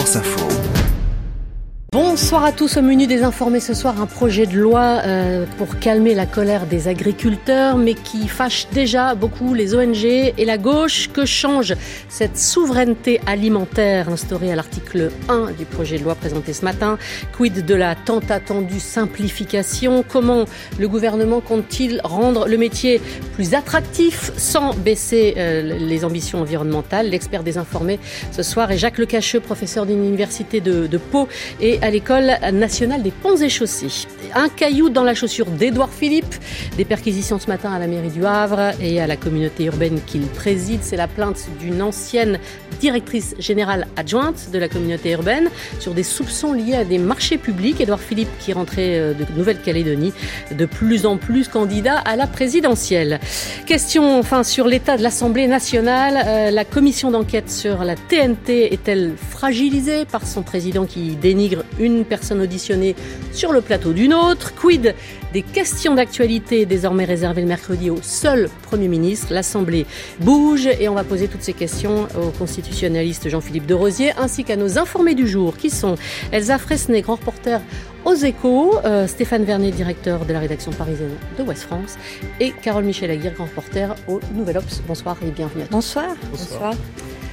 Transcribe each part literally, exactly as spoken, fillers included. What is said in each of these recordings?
France Info. Bonsoir à tous. Au menu des informés ce soir, un projet de loi euh, pour calmer la colère des agriculteurs, mais qui fâche déjà beaucoup les O N G et la gauche. Que change cette souveraineté alimentaire instaurée à l'article un du projet de loi présenté ce matin? Quid de la tant attendue simplification? Comment le gouvernement compte-t-il rendre le métier plus attractif sans baisser euh, les ambitions environnementales? L'expert des informés ce soir est Jacques Lecacheux, professeur d'une université de, de Pau et à l'École nationale des ponts et chaussées. Un caillou dans la chaussure d'Édouard Philippe. Des perquisitions ce matin à la mairie du Havre et à la communauté urbaine qu'il préside. C'est la plainte d'une ancienne directrice générale adjointe de la communauté urbaine sur des soupçons liés à des marchés publics. Édouard Philippe qui rentrait de Nouvelle-Calédonie, de plus en plus candidat à la présidentielle. Question enfin sur l'état de l'Assemblée nationale. Euh, la commission d'enquête sur la T N T est-elle fragilisée par son président qui dénigre une personne auditionnée sur le plateau d'une autre? Quid des questions d'actualité désormais réservées le mercredi au seul Premier ministre? L'Assemblée bouge et on va poser toutes ces questions au constitutionnaliste Jean-Philippe Derosier ainsi qu'à nos informés du jour qui sont Elsa Fresnay, grand reporter aux Échos, euh, Stéphane Vernet, directeur de la rédaction parisienne de Ouest France et Carole Michel-Aguirre, grand reporter au Nouvel Obs. Bonsoir et bienvenue à tous. Bonsoir. Bonsoir. Bonsoir.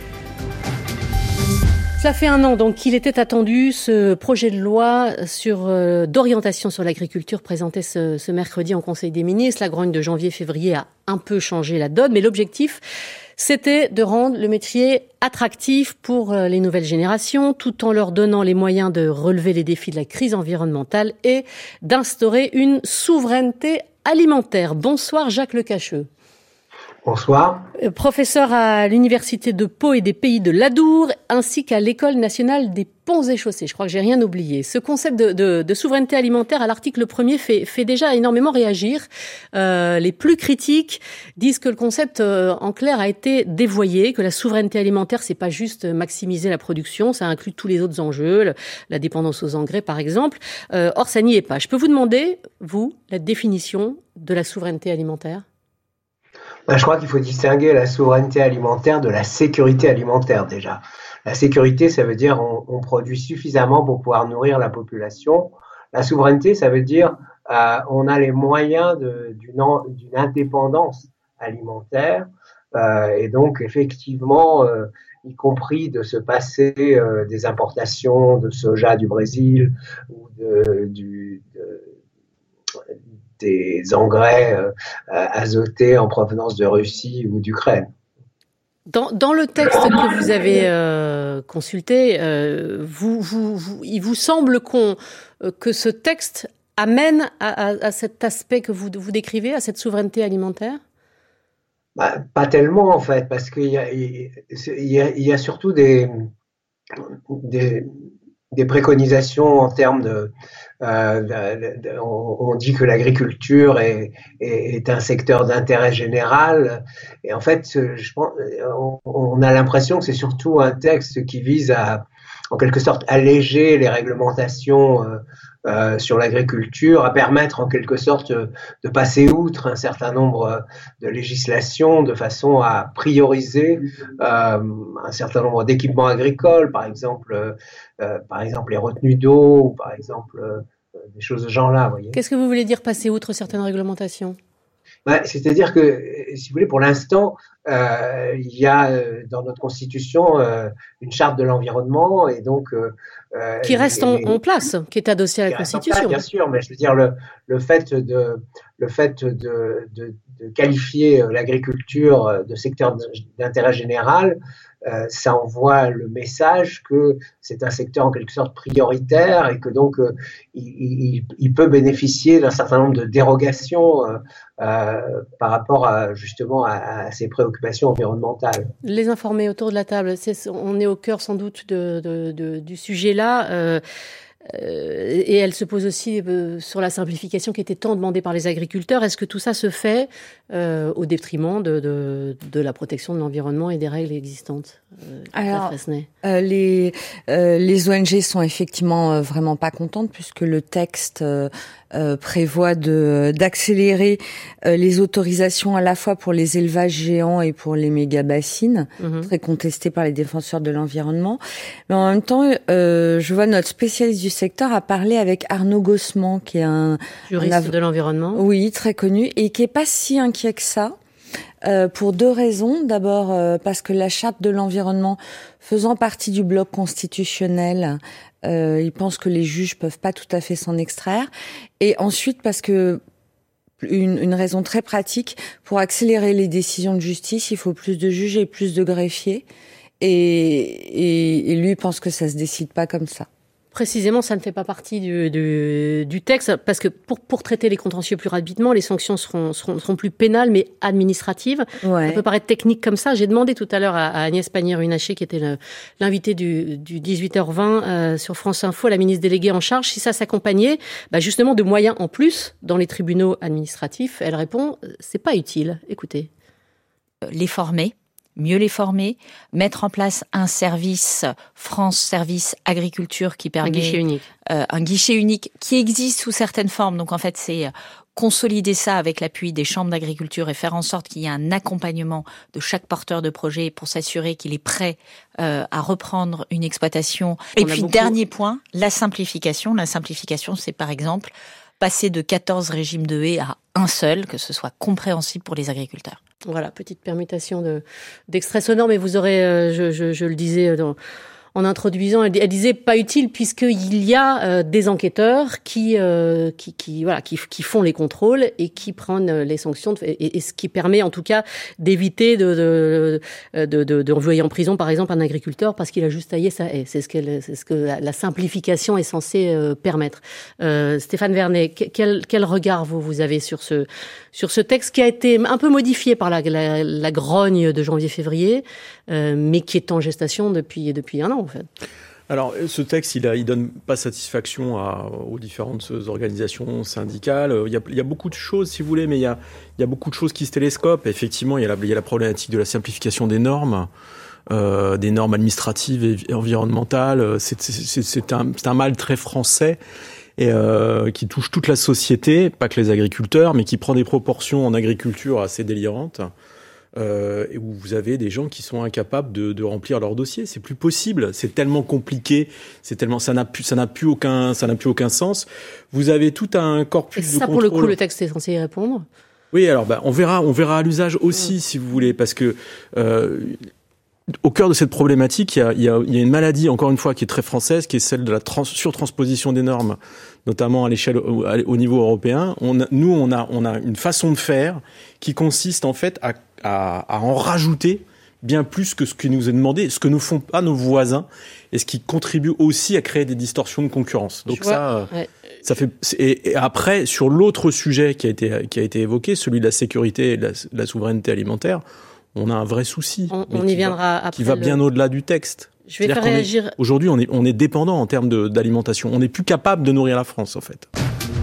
Cela fait un an donc qu'il était attendu, ce projet de loi sur euh, d'orientation sur l'agriculture présenté ce, ce mercredi en Conseil des ministres. La grogne de janvier-février a un peu changé la donne, mais l'objectif, c'était de rendre le métier attractif pour euh, les nouvelles générations, tout en leur donnant les moyens de relever les défis de la crise environnementale et d'instaurer une souveraineté alimentaire. Bonsoir Jacques Lecacheux. Bonsoir. Professeur à l'université de Pau et des Pays de l'Adour, ainsi qu'à l'École nationale des ponts et chaussées. Je crois que j'ai rien oublié. Ce concept de, de, de souveraineté alimentaire à l'article premier fait, fait déjà énormément réagir. Euh, les plus critiques disent que le concept, euh, en clair, a été dévoyé, que la souveraineté alimentaire, c'est pas juste maximiser la production, ça inclut tous les autres enjeux, le, la dépendance aux engrais, par exemple. Euh, or, ça n'y est pas. Je peux vous demander, vous, la définition de la souveraineté alimentaire ? Ben, je crois qu'il faut distinguer la souveraineté alimentaire de la sécurité alimentaire déjà. La sécurité, ça veut dire on, on produit suffisamment pour pouvoir nourrir la population. La souveraineté, ça veut dire euh, on a les moyens de, d'une, d'une indépendance alimentaire euh, et donc effectivement, euh, y compris de se passer euh, des importations de soja du Brésil ou de, du de, des engrais euh, azotés en provenance de Russie ou d'Ukraine. Dans, dans le texte que vous avez euh, consulté, euh, vous, vous, vous, il vous semble qu'on, euh, que ce texte amène à, à, à cet aspect que vous, vous décrivez, à cette souveraineté alimentaire ? Bah, pas tellement en fait, parce qu'il y a, il y a, il y a surtout des, des, des préconisations en termes de Euh, de, de, on, on dit que l'agriculture est, est, est un secteur d'intérêt général et en fait je pense, on, on a l'impression que c'est surtout un texte qui vise à en quelque sorte alléger les réglementations euh, euh, sur l'agriculture, à permettre en quelque sorte de passer outre un certain nombre de législations de façon à prioriser euh, un certain nombre d'équipements agricoles, par exemple, euh, par exemple les retenues d'eau, ou par exemple euh, des choses de ce genre-là. Vous voyez. Qu'est-ce que vous voulez dire passer outre certaines réglementations ? Ouais, c'est-à-dire que, si vous voulez, pour l'instant, euh, il y a euh, dans notre Constitution euh, une charte de l'environnement et donc euh, qui reste en, en place, qui est adossée à la Constitution. Place, bien sûr, mais je veux dire le le fait de le fait de, de, de qualifier l'agriculture de secteur d'intérêt général, euh, ça envoie le message que c'est un secteur en quelque sorte prioritaire et que donc euh, il, il, il peut bénéficier d'un certain nombre de dérogations euh, euh, par rapport à justement à, à ses préoccupations environnementales. Les informés autour de la table, c'est, on est au cœur sans doute de, de, de, du sujet là. Euh, Euh, et elle se pose aussi euh, sur la simplification qui était tant demandée par les agriculteurs. Est-ce que tout ça se fait euh, au détriment de, de, de la protection de l'environnement et des règles existantes euh, Alors, euh, les, euh, les O N G sont effectivement euh, vraiment pas contentes puisque le texte euh, euh, prévoit de d'accélérer euh, les autorisations à la fois pour les élevages géants et pour les méga-bassines, mmh. très contestés par les défenseurs de l'environnement. Mais en même temps, euh, je vois notre spécialiste du secteur a parlé avec Arnaud Gossman, qui est un juriste un av- de l'environnement. Oui, très connu, et qui est pas si inquiet que ça. Euh, pour deux raisons. D'abord, euh, parce que la charte de l'environnement, faisant partie du bloc constitutionnel, euh, il pense que les juges peuvent pas tout à fait s'en extraire. Et ensuite, parce que une, une raison très pratique, pour accélérer les décisions de justice, il faut plus de juges et plus de greffiers. Et, et, et lui pense que ça se décide pas comme ça. Précisément, ça ne fait pas partie du, du, du texte, parce que pour, pour traiter les contentieux plus rapidement, les sanctions seront, seront, seront plus pénales, mais administratives. Ouais. Ça peut paraître technique comme ça. J'ai demandé tout à l'heure à, à Agnès Pannier-Runacher, qui était le, l'invitée du, du dix-huit heures vingt euh, sur France Info, la ministre déléguée en charge, si ça s'accompagnait bah justement de moyens en plus dans les tribunaux administratifs. Elle répond, c'est pas utile. Écoutez. Les former. Mieux les former, mettre en place un service France Service Agriculture qui permet... Un guichet unique. Euh, un guichet unique qui existe sous certaines formes. Donc en fait, c'est consolider ça avec l'appui des chambres d'agriculture et faire en sorte qu'il y ait un accompagnement de chaque porteur de projet pour s'assurer qu'il est prêt euh, à reprendre une exploitation. Et puis, beaucoup... dernier point, la simplification. La simplification, c'est par exemple passer de quatorze régimes de haies à un seul, que ce soit compréhensible pour les agriculteurs. Voilà, petite permutation de, d'extrait sonore, mais vous aurez, euh, je, je, je le disais dans, en introduisant, elle, elle disait pas utile puisqu'il y a euh, des enquêteurs qui, euh, qui, qui, voilà, qui, qui font les contrôles et qui prennent les sanctions, et, et, et ce qui permet en tout cas d'éviter de, de, de, de, d'envoyer en prison par exemple un agriculteur parce qu'il a juste taillé sa haie. C'est ce que, c'est ce que la, la simplification est censée euh, permettre. Euh, Stéphane Vernet, quel, quel regard vous, vous avez sur ce, sur ce texte qui a été un peu modifié par la, la, la grogne de janvier-février, euh, mais qui est en gestation depuis, depuis un an en fait. Alors, ce texte, il ne il donne pas satisfaction à, aux différentes organisations syndicales. Il y, a, il y a beaucoup de choses, si vous voulez, mais il y a, il y a beaucoup de choses qui se télescopent. Effectivement, il y a la, il y a la problématique de la simplification des normes, euh, des normes administratives et environnementales. C'est, c'est, c'est, un, c'est un mal très français et euh, qui touche toute la société, pas que les agriculteurs, mais qui prend des proportions en agriculture assez délirantes. Euh, et où vous avez des gens qui sont incapables de, de remplir leur dossier. C'est plus possible. C'est tellement compliqué. C'est tellement, ça n'a plus, ça n'a plus aucun, ça n'a plus aucun sens. Vous avez tout un corpus et de ça, contrôle. Pour le coup, le texte est censé y répondre. Oui, alors, bah, on verra, on verra à l'usage aussi, mmh. si vous voulez, parce que, euh, au cœur de cette problématique, il y a, il y a, il y a une maladie, encore une fois, qui est très française, qui est celle de la trans- surtransposition des normes, notamment à l'échelle, au, au niveau européen. On a, nous, on a, on a une façon de faire qui consiste, en fait, à À, à en rajouter bien plus que ce qui nous est demandé, ce que ne font pas nos voisins, et ce qui contribue aussi à créer des distorsions de concurrence. Donc ça, ouais. ça fait. Et, et après, sur l'autre sujet qui a été qui a été évoqué, celui de la sécurité et de la, de la souveraineté alimentaire, on a un vrai souci. On, on y viendra va, après. Qui va le... bien au-delà du texte. Je vais faire réagir. Est, aujourd'hui, on est on est dépendant en termes de, d'alimentation. On n'est plus capable de nourrir la France, en fait.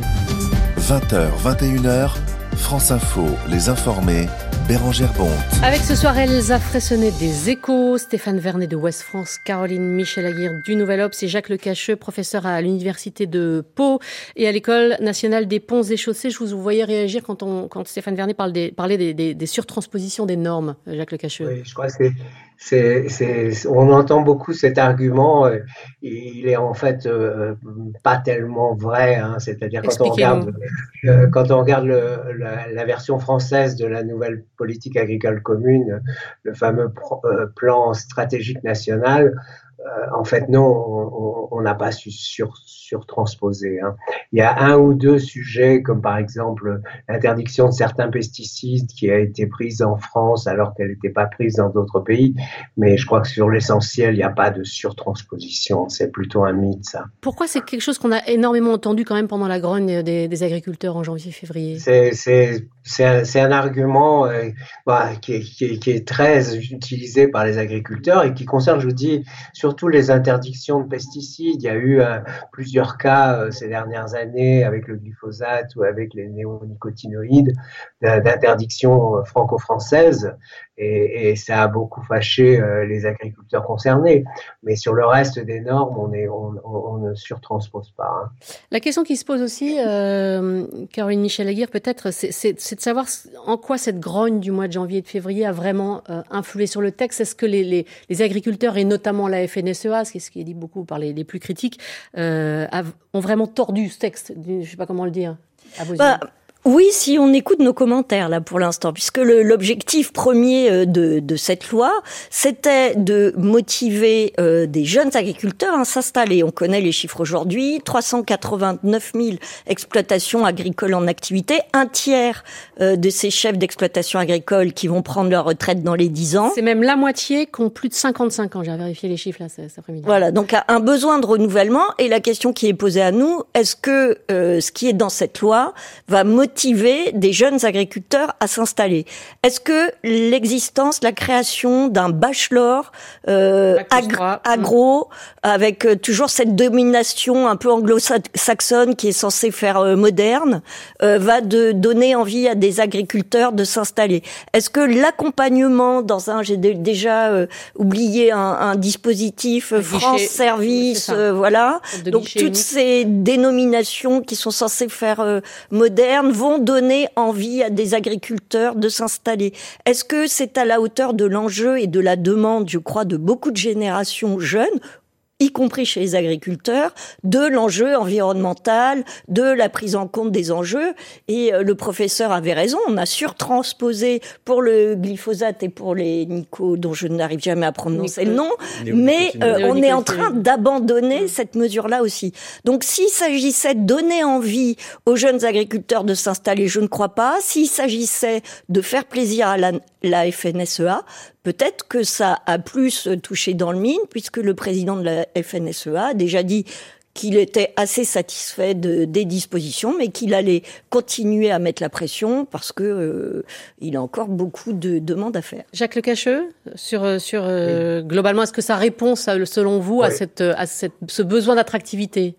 vingt heures, vingt et une heures, France Info, les informés. Bérangère Bonte. Avec ce soir Elsa Fressonnet des Échos, Stéphane Vernet de Ouest France, Caroline Michel Aguirre du Nouvel Obs et Jacques Lecacheux, professeur à l'Université de Pau et à l'École nationale des ponts et chaussées. Je vous voyais réagir quand, on, quand Stéphane Vernet parle des, parlait des, des, des surtranspositions des normes, Jacques Lecacheux. Oui, je crois que c'est, c'est, c'est, on entend beaucoup cet argument. Euh, il est en fait euh, pas tellement vrai. Hein, c'est-à-dire quand on regarde, euh, quand on regarde le, la, la version française de la nouvelle politique agricole commune, le fameux pro, euh, plan stratégique national, euh, en fait, non, on n'a pas su sur, surtransposer. Hein. Il y a un ou deux sujets, comme par exemple l'interdiction de certains pesticides qui a été prise en France alors qu'elle n'était pas prise dans d'autres pays. Mais je crois que sur l'essentiel, il n'y a pas de surtransposition. C'est plutôt un mythe, ça. Pourquoi c'est quelque chose qu'on a énormément entendu quand même pendant la grogne des, des agriculteurs en janvier-février? C'est, c'est, c'est, un, c'est un argument euh, bah, qui, est, qui, est, qui est très utilisé par les agriculteurs et qui concerne, je vous dis, sur surtout les interdictions de pesticides. Il y a eu euh, plusieurs cas euh, ces dernières années avec le glyphosate ou avec les néonicotinoïdes d'interdiction franco-française et, et ça a beaucoup fâché euh, les agriculteurs concernés. Mais sur le reste des normes, on, est, on, on, on ne surtranspose pas. Hein. La question qui se pose aussi, euh, Caroline Michel-Aguirre, peut-être, c'est, c'est, c'est de savoir en quoi cette grogne du mois de janvier et de février a vraiment euh, influé sur le texte. Est-ce que les, les, les agriculteurs, et notamment la F N S E A, ce qui est, ce qui est dit beaucoup par les, les plus critiques, euh, ont vraiment tordu ce texte? Je ne sais pas comment le dire. À vos bah, Oui, si on écoute nos commentaires là pour l'instant, puisque le, l'objectif premier de, de cette loi, c'était de motiver euh, des jeunes agriculteurs à s'installer. On connaît les chiffres aujourd'hui, trois cent quatre-vingt-neuf mille exploitations agricoles en activité, un tiers euh, de ces chefs d'exploitation agricole qui vont prendre leur retraite dans les dix ans. C'est même la moitié qui ont plus de cinquante-cinq ans, j'ai vérifié les chiffres là cet après-midi. Voilà, donc un besoin de renouvellement, et la question qui est posée à nous, est-ce que euh, ce qui est dans cette loi va motiver motiver des jeunes agriculteurs à s'installer? Est-ce que l'existence, la création d'un bachelor euh, ag- agro, avec euh, toujours cette domination un peu anglo-saxonne qui est censée faire euh, moderne, euh, va de donner envie à des agriculteurs de s'installer? Est-ce que l'accompagnement dans un, j'ai d- déjà euh, oublié un, un dispositif un France guichet, Service, euh, voilà, donc toutes unique. Ces dénominations qui sont censées faire euh, moderne vont donner envie à des agriculteurs de s'installer. Est-ce que c'est à la hauteur de l'enjeu et de la demande, je crois, de beaucoup de générations jeunes, y compris chez les agriculteurs, de l'enjeu environnemental, de la prise en compte des enjeux? Et euh, le professeur avait raison, on a surtransposé pour le glyphosate et pour les nico, dont je n'arrive jamais à prononcer le nom, mais euh, on est en train d'abandonner mmh. cette mesure-là aussi. Donc s'il s'agissait de donner envie aux jeunes agriculteurs de s'installer, je ne crois pas. S'il s'agissait de faire plaisir à la, la F N S E A, peut-être que ça a plus touché dans le mine, puisque le président de la F N S E A a déjà dit qu'il était assez satisfait de, des dispositions, mais qu'il allait continuer à mettre la pression parce que euh, il a encore beaucoup de demandes à faire. Jacques Lecacheux, sur, sur euh, oui. globalement, est-ce que ça répond, selon vous, oui. à, cette, à cette, ce besoin d'attractivité?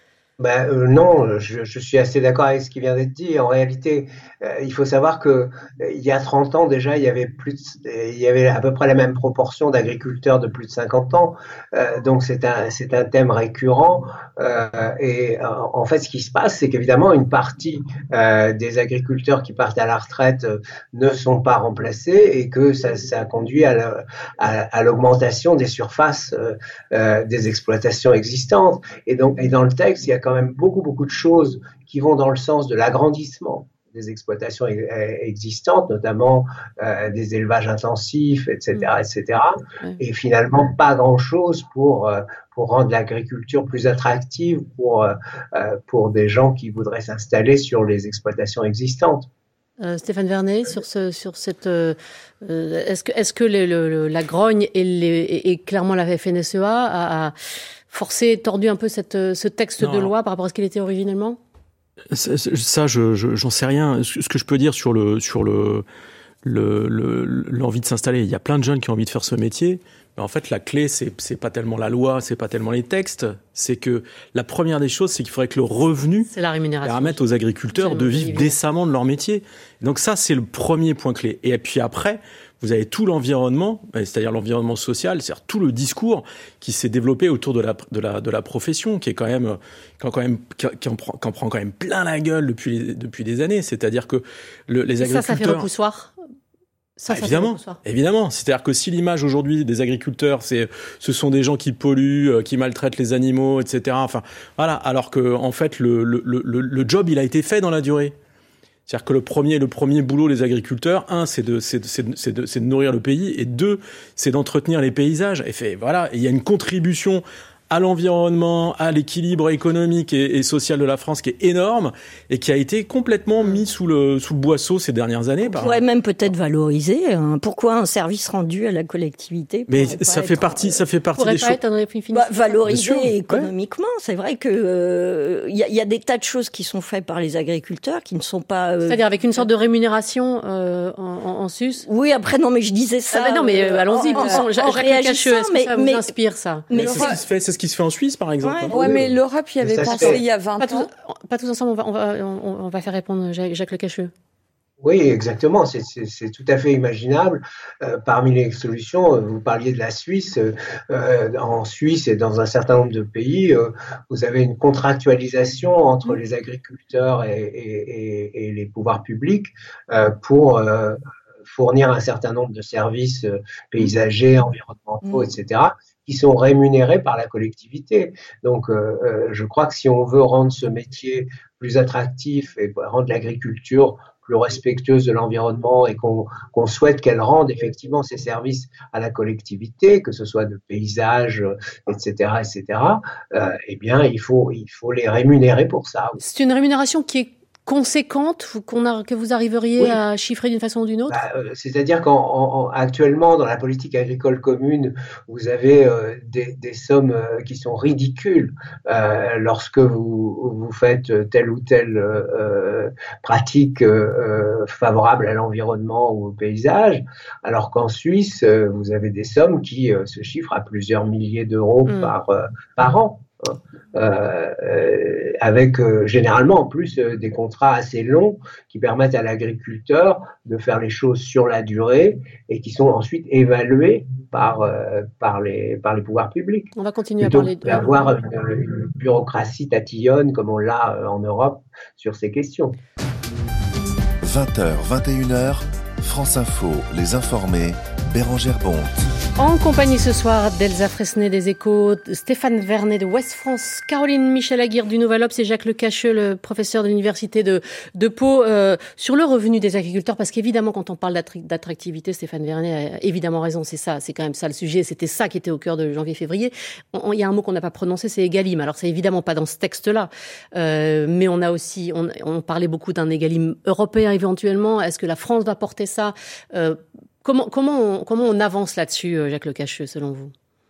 Ben euh, non, je, je suis assez d'accord avec ce qui vient d'être dit. En réalité, euh, il faut savoir que euh, il y a trente ans déjà, il y avait plus, de, il y avait à peu près la même proportion d'agriculteurs de plus de cinquante ans. Euh, donc c'est un c'est un thème récurrent. Euh, et euh, en fait, ce qui se passe, c'est qu'évidemment une partie euh, des agriculteurs qui partent à la retraite euh, ne sont pas remplacés et que ça ça conduit à, la, à, à l'augmentation des surfaces euh, euh, des exploitations existantes. Et donc et dans le texte, il y a quand même beaucoup, beaucoup de choses qui vont dans le sens de l'agrandissement des exploitations existantes, notamment euh, des élevages intensifs, et cetera, et cetera. Et finalement, pas grand-chose pour euh, pour rendre l'agriculture plus attractive pour euh, pour des gens qui voudraient s'installer sur les exploitations existantes. Euh, Stéphane Vernet, sur ce, sur cette, euh, est-ce que est-ce que le, le, la grogne et, les, et, et clairement la F N S E A a, a forcé, tordu un peu cette, ce texte non. de loi par rapport à ce qu'il était originellement? Ça, ça je, je, j'en sais rien. Ce que je peux dire sur le, sur le, le, le, l'envie de s'installer, il y a plein de jeunes qui ont envie de faire ce métier. Mais en fait, la clé, c'est, c'est pas tellement la loi, c'est pas tellement les textes. C'est que la première des choses, c'est qu'il faudrait que le revenu c'est la rémunération. permette aux agriculteurs de vivre décemment de leur métier. Donc ça, c'est le premier point clé. Et puis après, vous avez tout l'environnement, c'est-à-dire l'environnement social, c'est-à-dire tout le discours qui s'est développé autour de la, de la, de la profession, qui est quand même, qui en, quand même, qui en, prend, qui en prend quand même plein la gueule depuis, les, depuis des années. C'est-à-dire que le, les agriculteurs... Ça, ça fait repoussoir. Ça, ah, évidemment, évidemment. C'est-à-dire que si l'image aujourd'hui des agriculteurs, c'est, ce sont des gens qui polluent, qui maltraitent les animaux, et cetera. Enfin, voilà. Alors que, en fait, le, le, le, le job, il a été fait dans la durée. C'est-à-dire que le premier, le premier boulot des agriculteurs, un, c'est de, c'est de, c'est de, c'est de, c'est de nourrir le pays, et deux, c'est d'entretenir les paysages. Et fait, voilà. Et il y a une contribution à l'environnement, à l'équilibre économique et, et social de la France qui est énorme et qui a été complètement mis sous le, sous le boisseau ces dernières années. On pourrait même peut-être valoriser. Hein. Pourquoi un service rendu à la collectivité? Mais ça fait, être, partie, ça fait partie des choses. Bah, valoriser économiquement, ouais. C'est vrai que il euh, y, y a des tas de choses qui sont faites par les agriculteurs qui ne sont pas. Euh, C'est-à-dire avec une sorte de rémunération euh, en, en, en sus. Oui, après non, mais je disais ça. Ah bah non, mais euh, allons-y. En, en, Jacques en Lecacheux, est-ce que mais, ça vous mais, inspire ça? Mais c'est ce qui se fait, c'est ce qui se fait en Suisse, par exemple. Ouais, ouais mais l'Europe y avait pensé il y a vingt pas ans. Tous, pas tous ensemble. On va, on va, on, on va faire répondre Jacques Lecacheux. Oui, exactement. C'est, c'est, c'est tout à fait imaginable. Euh, parmi les solutions, vous parliez de la Suisse. Euh, en Suisse et dans un certain nombre de pays, euh, vous avez une contractualisation entre les agriculteurs et, et, et, et les pouvoirs publics euh, pour euh, fournir un certain nombre de services euh, paysagers, environnementaux, et cetera, qui sont rémunérés par la collectivité. Donc, euh, euh, je crois que si on veut rendre ce métier plus attractif et rendre l'agriculture plus respectueuse de l'environnement et qu'on, qu'on souhaite qu'elle rende effectivement ses services à la collectivité, que ce soit de paysage, et cetera, et cetera, euh, eh bien, il faut, il faut les rémunérer pour ça. C'est une rémunération qui est conséquente qu'on a, que vous arriveriez oui. à chiffrer d'une façon ou d'une autre? Bah, euh, c'est-à-dire qu'actuellement, dans la politique agricole commune, vous avez euh, des, des sommes euh, qui sont ridicules euh, lorsque vous, vous faites telle ou telle euh, pratique euh, favorable à l'environnement ou au paysage, alors qu'en Suisse, euh, vous avez des sommes qui euh, se chiffrent à plusieurs milliers d'euros mmh. par, euh, par an. Euh, euh, avec euh, généralement en plus euh, des contrats assez longs qui permettent à l'agriculteur de faire les choses sur la durée et qui sont ensuite évalués par, euh, par, les, par les pouvoirs publics. On va continuer Plutôt à parler de... d'avoir une, une bureaucratie tatillonne comme on l'a en Europe sur ces questions. vingt heures, vingt et une heures, France Info, les informés, Bérangère Bonte. En compagnie ce soir d'Elsa Fresnay des Échos, Stéphane Vernet de Ouest France, Caroline Michel-Aguirre du Nouvel Obs et Jacques Lecacheux, le professeur de l'université de, de Pau, euh, sur le revenu des agriculteurs. Parce qu'évidemment, quand on parle d'attractivité, Stéphane Vernet a évidemment raison, c'est ça, c'est quand même ça le sujet. C'était ça qui était au cœur de janvier-février. Il y a un mot qu'on n'a pas prononcé, c'est égalim. Alors c'est évidemment pas dans ce texte-là, euh, mais on a aussi, on, on parlait beaucoup d'un égalim européen éventuellement. Est-ce que la France va porter ça? euh, Comment, comment, on, comment on avance là-dessus, Jacques Lecacheux, selon vous?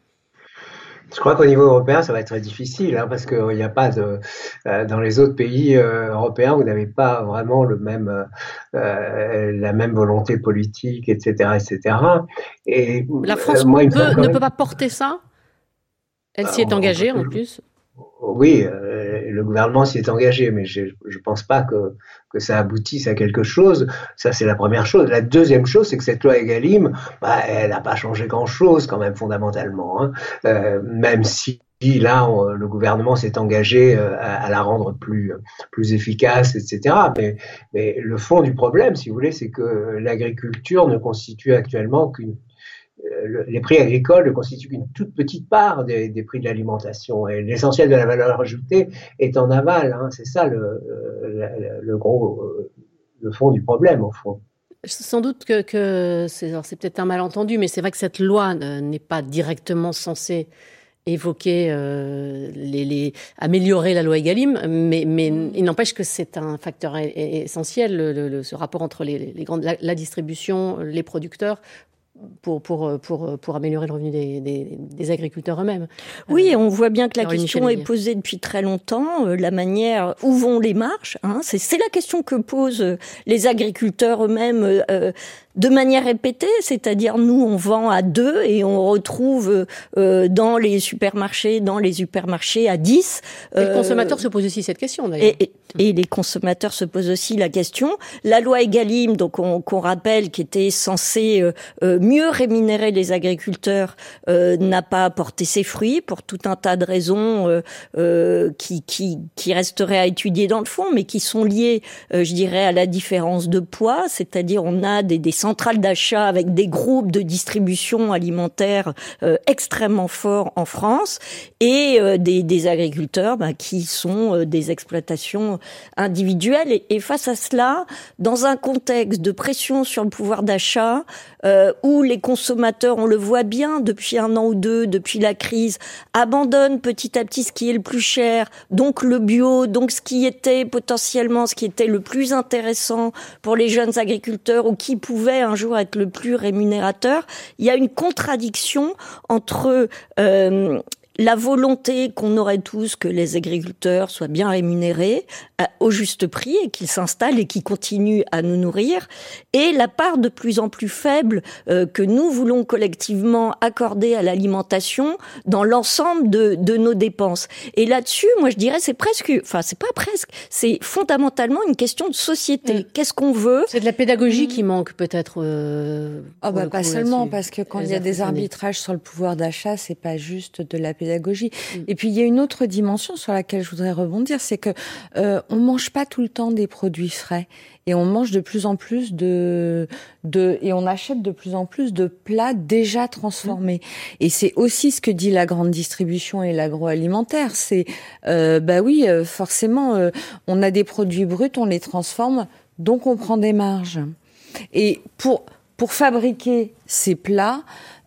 Je crois qu'au niveau européen, ça va être très difficile, hein, parce qu'il n'y a pas de, euh, dans les autres pays euh, européens, vous n'avez pas vraiment le même, euh, la même volonté politique, et cetera, et cetera. Et la France euh, moi, peut, ne même... peut pas porter ça? Elle s'y est euh, engagée, en plus. Oui, euh, le gouvernement s'y est engagé, mais je ne pense pas que, que ça aboutisse à quelque chose. Ça, c'est la première chose. La deuxième chose, c'est que cette loi Egalim, bah, elle n'a pas changé grand-chose quand même fondamentalement, hein. Euh, même si là, on, le gouvernement s'est engagé euh, à, à la rendre plus, plus efficace, et cetera. Mais, mais le fond du problème, si vous voulez, c'est que l'agriculture ne constitue actuellement qu'une Le, les prix agricoles ne constituent qu'une toute petite part des, des prix de l'alimentation et l'essentiel de la valeur ajoutée est en aval, hein. C'est ça le, le, le gros, le fond du problème au fond. Sans doute que, que c'est, c'est peut-être un malentendu, mais c'est vrai que cette loi n'est pas directement censée évoquer euh, les, les améliorer la loi Egalim, mais, mais il n'empêche que c'est un facteur essentiel, le, le, ce rapport entre les, les grandes, la, la distribution, les producteurs. Pour, pour, pour, pour améliorer le revenu des, des, des agriculteurs eux-mêmes. Oui, euh, on voit bien que la question est posée depuis très longtemps, euh, la manière où vont les marges, hein, c'est, c'est la question que posent les agriculteurs eux-mêmes euh, de manière répétée, c'est-à-dire nous on vend à deux et on retrouve euh, dans les supermarchés, dans les supermarchés à dix. Euh, et le consommateur se pose aussi cette question d'ailleurs. Et, et, et les consommateurs se posent aussi la question. La loi Egalim, donc on, qu'on rappelle, qui était censée euh, euh, mieux rémunérer les agriculteurs, euh, n'a pas porté ses fruits pour tout un tas de raisons euh, euh, qui, qui, qui resteraient à étudier dans le fond, mais qui sont liées, euh, je dirais, à la différence de poids, c'est-à-dire on a des, des centrales d'achat avec des groupes de distribution alimentaire euh, extrêmement forts en France et euh, des, des agriculteurs bah, qui sont euh, des exploitations individuelles. Et, et face à cela, dans un contexte de pression sur le pouvoir d'achat, euh, où les consommateurs, on le voit bien depuis un an ou deux, depuis la crise, abandonnent petit à petit ce qui est le plus cher, donc le bio, donc ce qui était potentiellement ce qui était le plus intéressant pour les jeunes agriculteurs ou qui pouvait un jour être le plus rémunérateur. Il y a une contradiction entre euh, la volonté qu'on aurait tous que les agriculteurs soient bien rémunérés euh, au juste prix et qu'ils s'installent et qu'ils continuent à nous nourrir, et la part de plus en plus faible euh, que nous voulons collectivement accorder à l'alimentation dans l'ensemble de, de nos dépenses. Et là-dessus, moi je dirais, c'est presque, enfin c'est pas presque, c'est fondamentalement une question de société. Mmh. Qu'est-ce qu'on veut ? C'est de la pédagogie mmh. qui manque peut-être. Euh, oh bah pas seulement, parce que quand il y a des arbitrages sur le pouvoir d'achat, c'est pas juste de la pédagogie. pédagogie. Mmh. Et puis il y a une autre dimension sur laquelle je voudrais rebondir, c'est que euh, on mange pas tout le temps des produits frais et on mange de plus en plus de de et on achète de plus en plus de plats déjà transformés. Mmh. Et c'est aussi ce que dit la grande distribution et l'agroalimentaire, c'est euh, bah oui, forcément euh, on a des produits bruts, on les transforme, donc on prend des marges. Et pour pour fabriquer ces plats,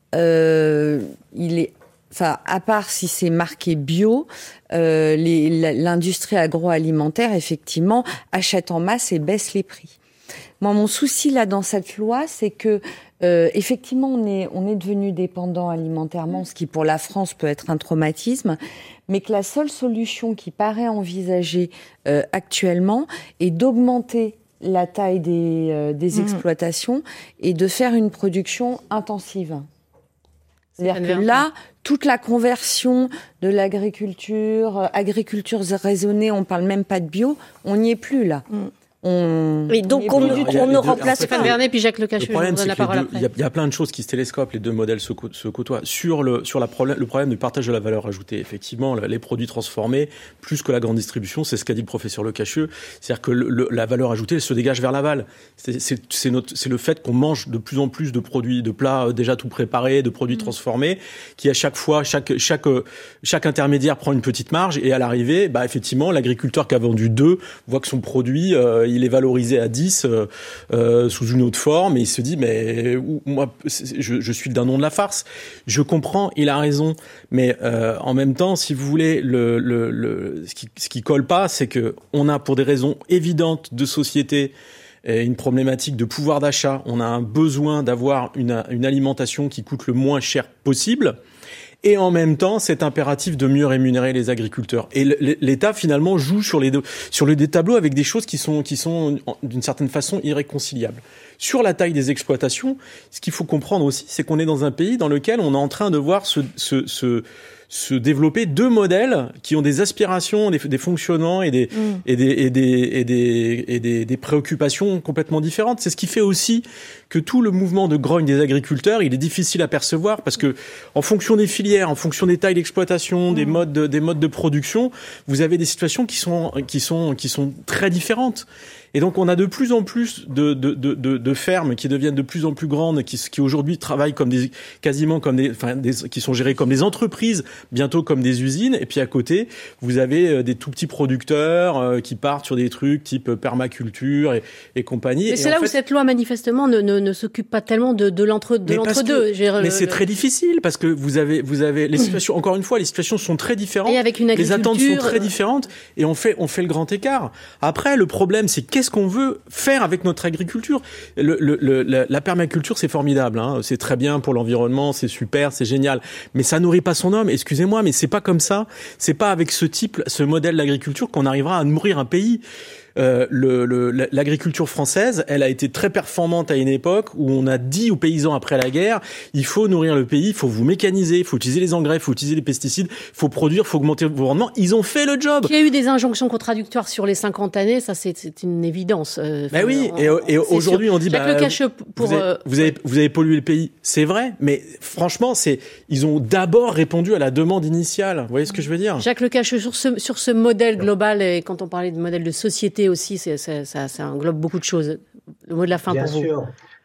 euh, il est Enfin, à part si c'est marqué bio, euh, les, l'industrie agroalimentaire, effectivement, achète en masse et baisse les prix. Moi, mon souci là dans cette loi, c'est que euh, effectivement, on est on est devenu dépendant alimentairement, ce qui pour la France peut être un traumatisme, mais que la seule solution qui paraît envisagée euh, actuellement est d'augmenter la taille des euh, des mmh. exploitations et de faire une production intensive. C'est-à-dire que là, toute la conversion de l'agriculture, euh, agriculture raisonnée, on parle même pas de bio, on n'y est plus là. Mm. On... Et donc on, on, on, on ne remplace Stéphane Vernet puis Jacques Lecachu. Le problème, c'est qu'il y, y a plein de choses qui se télescopent, les deux modèles se, co- se côtoient. Sur le sur la problème, le problème du partage de la valeur ajoutée, effectivement, les produits transformés, plus que la grande distribution, c'est ce qu'a dit le professeur Lecachu, c'est-à-dire que le, le, la valeur ajoutée, elle se dégage vers l'aval. C'est, c'est, c'est, notre, c'est le fait qu'on mange de plus en plus de produits, de plats déjà tout préparés, de produits mmh. transformés, qui à chaque fois, chaque chaque chaque intermédiaire prend une petite marge, et à l'arrivée, bah effectivement, l'agriculteur qui a vendu deux voit que son produit euh, il est valorisé à dix euh, euh, sous une autre forme, et il se dit mais où, moi je, je suis le dindon de la farce. Je comprends, il a raison, mais euh, en même temps, si vous voulez, le, le, le, ce qui ce qui colle pas, c'est que on a, pour des raisons évidentes de société, une problématique de pouvoir d'achat. On a un besoin d'avoir une, une alimentation qui coûte le moins cher possible. Et en même temps, cet impératif de mieux rémunérer les agriculteurs. Et l'État, finalement, joue sur les deux, sur les deux tableaux avec des choses qui sont, qui sont, d'une certaine façon, irréconciliables. Sur la taille des exploitations, ce qu'il faut comprendre aussi, c'est qu'on est dans un pays dans lequel on est en train de voir se, se, se, se développer deux modèles qui ont des aspirations, des, des fonctionnements et des, mmh. et des, et des, et des, et des, des préoccupations complètement différentes. C'est ce qui fait aussi que tout le mouvement de grogne des agriculteurs, il est difficile à percevoir parce que, en fonction des filières, en fonction des tailles d'exploitation, mmh. des modes de, des modes de production, vous avez des situations qui sont, qui sont, qui sont très différentes. Et donc, on a de plus en plus de, de, de, de, de fermes qui deviennent de plus en plus grandes, qui, qui aujourd'hui travaillent comme des, quasiment comme des, enfin, des, qui sont gérées comme des entreprises, bientôt comme des usines. Et puis à côté, vous avez des tout petits producteurs euh, qui partent sur des trucs type permaculture et, et compagnie. Mais et c'est là fait, où cette loi, manifestement, ne, ne, ne s'occupe pas tellement de, de l'entre, de l'entre-deux. Que, mais le, c'est le... très difficile parce que vous avez, vous avez les situations. Encore une fois, les situations sont très différentes. Et avec une agriculture... Les attentes sont très différentes et on fait, on fait le grand écart. Après, le problème, c'est qu'est-ce qu'on veut faire avec notre agriculture. Le, le, le, la, la permaculture, c'est formidable, hein. C'est très bien pour l'environnement, c'est super, c'est génial. Mais ça nourrit pas son homme. Excusez-moi, mais c'est pas comme ça. C'est pas avec ce type, ce modèle d'agriculture qu'on arrivera à nourrir un pays. Euh, le, le, l'agriculture française, elle a été très performante à une époque où on a dit aux paysans après la guerre, il faut nourrir le pays, il faut vous mécaniser, il faut utiliser les engrais, il faut utiliser les pesticides, il faut produire, il faut augmenter vos rendements. Ils ont fait le job. Il y a eu des injonctions contradictoires sur les cinquante années, ça c'est, c'est une évidence. Euh, bah oui, et, et aujourd'hui sûr. On dit, Jacques bah, Lecachu pour, vous, avez, euh, vous, avez, vous avez pollué le pays, c'est vrai, mais franchement, c'est, ils ont d'abord répondu à la demande initiale. Vous voyez ce que je veux dire? Jacques Lecachu, sur ce, sur ce modèle global, et quand on parlait de modèle de société aussi, c'est, c'est Ça, ça englobe beaucoup de choses. Le mot de la fin Bien pour sûr. vous.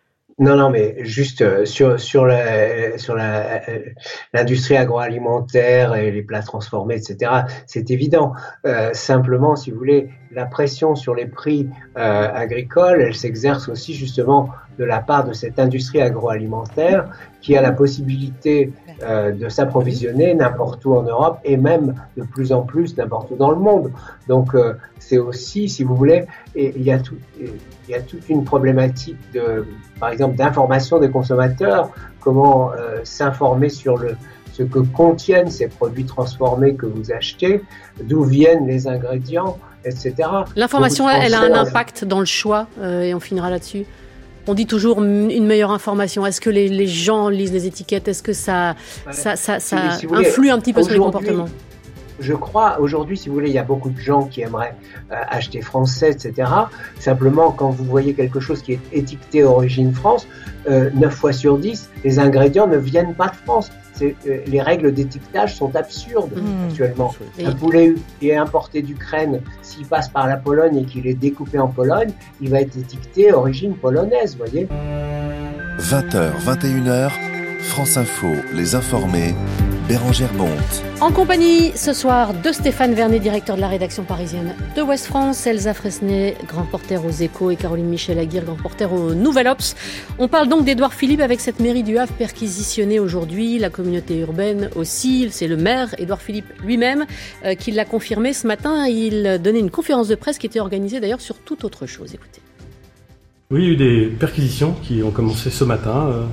Non, non, mais juste sur sur la sur la l'industrie agroalimentaire et les plats transformés, et cetera. C'est évident. Euh, simplement, si vous voulez, la pression sur les prix euh, agricoles, elle s'exerce aussi justement de la part de cette industrie agroalimentaire qui a la possibilité euh, de s'approvisionner n'importe où en Europe et même de plus en plus n'importe où dans le monde. Donc euh, c'est aussi, si vous voulez, et il y a tout, il y a toute une problématique de, par exemple, d'information des consommateurs, comment euh, s'informer sur le ce que contiennent ces produits transformés que vous achetez, d'où viennent les ingrédients, et cetera. L'information, elle a un impact dans le choix, euh, et on finira là-dessus. On dit toujours une meilleure information. Est-ce que les, les gens lisent les étiquettes? Est-ce que ça, ouais. ça, ça, ça si, si influe voulez, un petit peu sur les comportements? Je crois, aujourd'hui, si vous voulez, il y a beaucoup de gens qui aimeraient euh, acheter français, et cetera. Simplement, quand vous voyez quelque chose qui est étiqueté origine France, euh, neuf fois sur dix, les ingrédients ne viennent pas de France. C'est, euh, les règles d'étiquetage sont absurdes mmh. actuellement. Et... Un poulet qui est importé d'Ukraine, s'il passe par la Pologne et qu'il est découpé en Pologne, il va être étiqueté origine polonaise, vous voyez. vingt heures, vingt et une heures, France Info, les informés, Bérangère Bonte. En compagnie ce soir de Stéphane Vernet, directeur de la rédaction parisienne de Ouest France, Elsa Fresnay, grand reporter aux Échos, et Caroline Michel-Aguirre, grand reporter au Nouvel Obs. On parle donc d'Édouard Philippe avec cette mairie du Havre perquisitionnée aujourd'hui, la communauté urbaine aussi. C'est le maire, Édouard Philippe lui-même, euh, qui l'a confirmé ce matin. Il donnait une conférence de presse qui était organisée d'ailleurs sur toute autre chose. Écoutez. Oui, il y a eu des perquisitions qui ont commencé ce matin euh,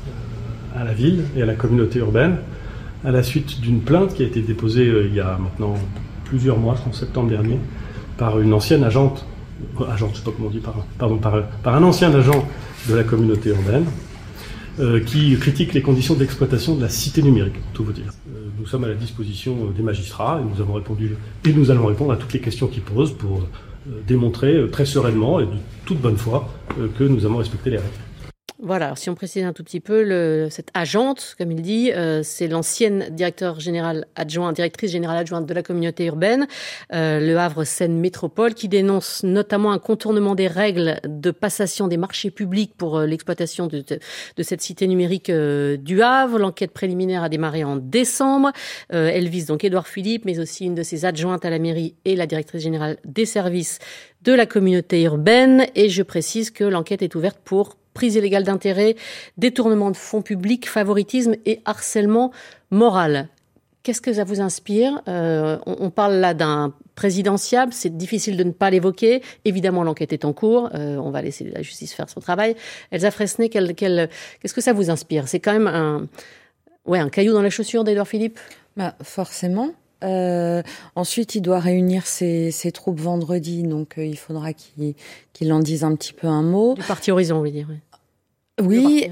à la ville et à la communauté urbaine, à la suite d'une plainte qui a été déposée euh, il y a maintenant plusieurs mois, en septembre dernier, par une ancienne agente, euh, agente, je ne sais pas comment on dit, par, pardon, par, par un ancien agent de la communauté urbaine, euh, qui critique les conditions d'exploitation de la cité numérique, pour tout vous dire. Euh, nous sommes à la disposition des magistrats et nous avons répondu, et nous allons répondre à toutes les questions qu'ils posent pour euh, démontrer euh, très sereinement et de toute bonne foi euh, que nous avons respecté les règles. Voilà, alors si on précise un tout petit peu, le, cette agente, comme il dit, euh, c'est l'ancienne directeur général adjoint, directrice générale adjointe de la communauté urbaine, euh, le Havre Seine Métropole, qui dénonce notamment un contournement des règles de passation des marchés publics pour euh, l'exploitation de, de, de cette cité numérique euh, du Havre. L'enquête préliminaire a démarré en décembre. Euh, elle vise donc Édouard Philippe, mais aussi une de ses adjointes à la mairie et la directrice générale des services de la communauté urbaine. Et je précise que l'enquête est ouverte pour prise illégale d'intérêt, détournement de fonds publics, favoritisme et harcèlement moral. Qu'est-ce que ça vous inspire ? euh, on, on parle là d'un présidentiable, c'est difficile de ne pas l'évoquer. Évidemment, l'enquête est en cours, euh, on va laisser la justice faire son travail. Elsa Fresnay, quel, quel, qu'est-ce que ça vous inspire ? C'est quand même un, ouais, un caillou dans la chaussure d'Édouard Philippe ? Bah, forcément. Euh, ensuite, il doit réunir ses, ses troupes vendredi, donc euh, il faudra qu'il, qu'il en dise un petit peu un mot. Du parti Horizon, on veut dire. Oui. Oui.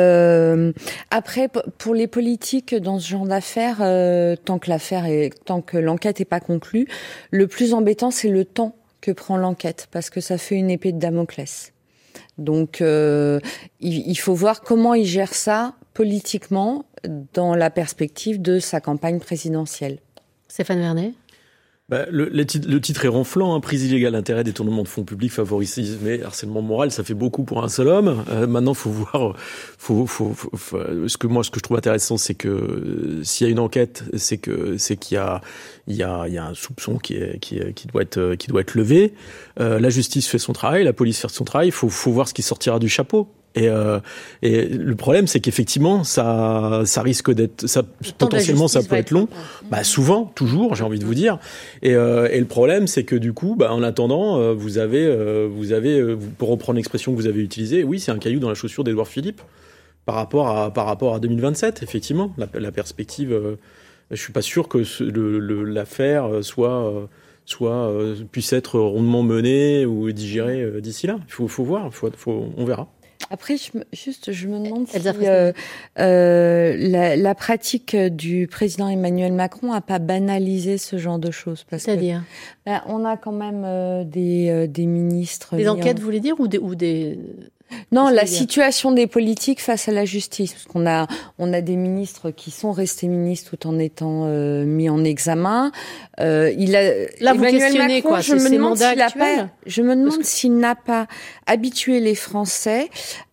Euh, après, pour les politiques dans ce genre d'affaires, euh, tant que l'affaire est, tant que l'enquête n'est pas conclue, le plus embêtant, c'est le temps que prend l'enquête, parce que ça fait une épée de Damoclès. Donc, euh, il, il faut voir comment il gère ça politiquement dans la perspective de sa campagne présidentielle. Stéphane Vernet. Bah, le, le, titre, le titre est ronflant, hein, prise illégale d'intérêt, détournement de fonds publics, favoritisme et harcèlement moral, ça fait beaucoup pour un seul homme. Euh, maintenant, faut voir, faut, faut, faut, faut, ce que moi, ce que je trouve intéressant, c'est que euh, s'il y a une enquête, c'est que c'est qu'il y a, il y a, il y a un soupçon qui est, qui, est, qui doit être, qui doit être levé. Euh, la justice fait son travail, la police fait son travail. Il faut, faut voir ce qui sortira du chapeau. Et, euh, et le problème, c'est qu'effectivement, ça, ça risque d'être, ça, potentiellement, ça peut être long. Bah, souvent, toujours, j'ai envie de vous dire. Et, euh, et le problème, c'est que du coup, bah, en attendant, euh, vous avez, euh, vous avez, euh, pour reprendre l'expression que vous avez utilisée, oui, c'est un caillou dans la chaussure d'Édouard Philippe par rapport à, par rapport à deux mille vingt-sept, effectivement. La, la perspective, euh, je suis pas sûr que ce, le, le, l'affaire soit, euh, soit euh, puisse être rondement menée ou digérée euh, d'ici là. Il faut, faut voir, faut, faut, on verra. Après, je me, juste, je me demande si euh, euh, la, la pratique du président Emmanuel Macron a pas banalisé ce genre de choses. Parce C'est-à-dire que, ben, on a quand même euh, des, euh, des ministres... Des enquêtes, en... vous voulez dire, ou des... Ou des... Non, la situation des politiques face à la justice, parce qu'on a on a des ministres qui sont restés ministres tout en étant euh, mis en examen. Euh, il a là vous Emmanuel questionnez Macron, quoi, je c'est me demande s'il mandats a actuels pas, je me demande que... s'il n'a pas habitué les Français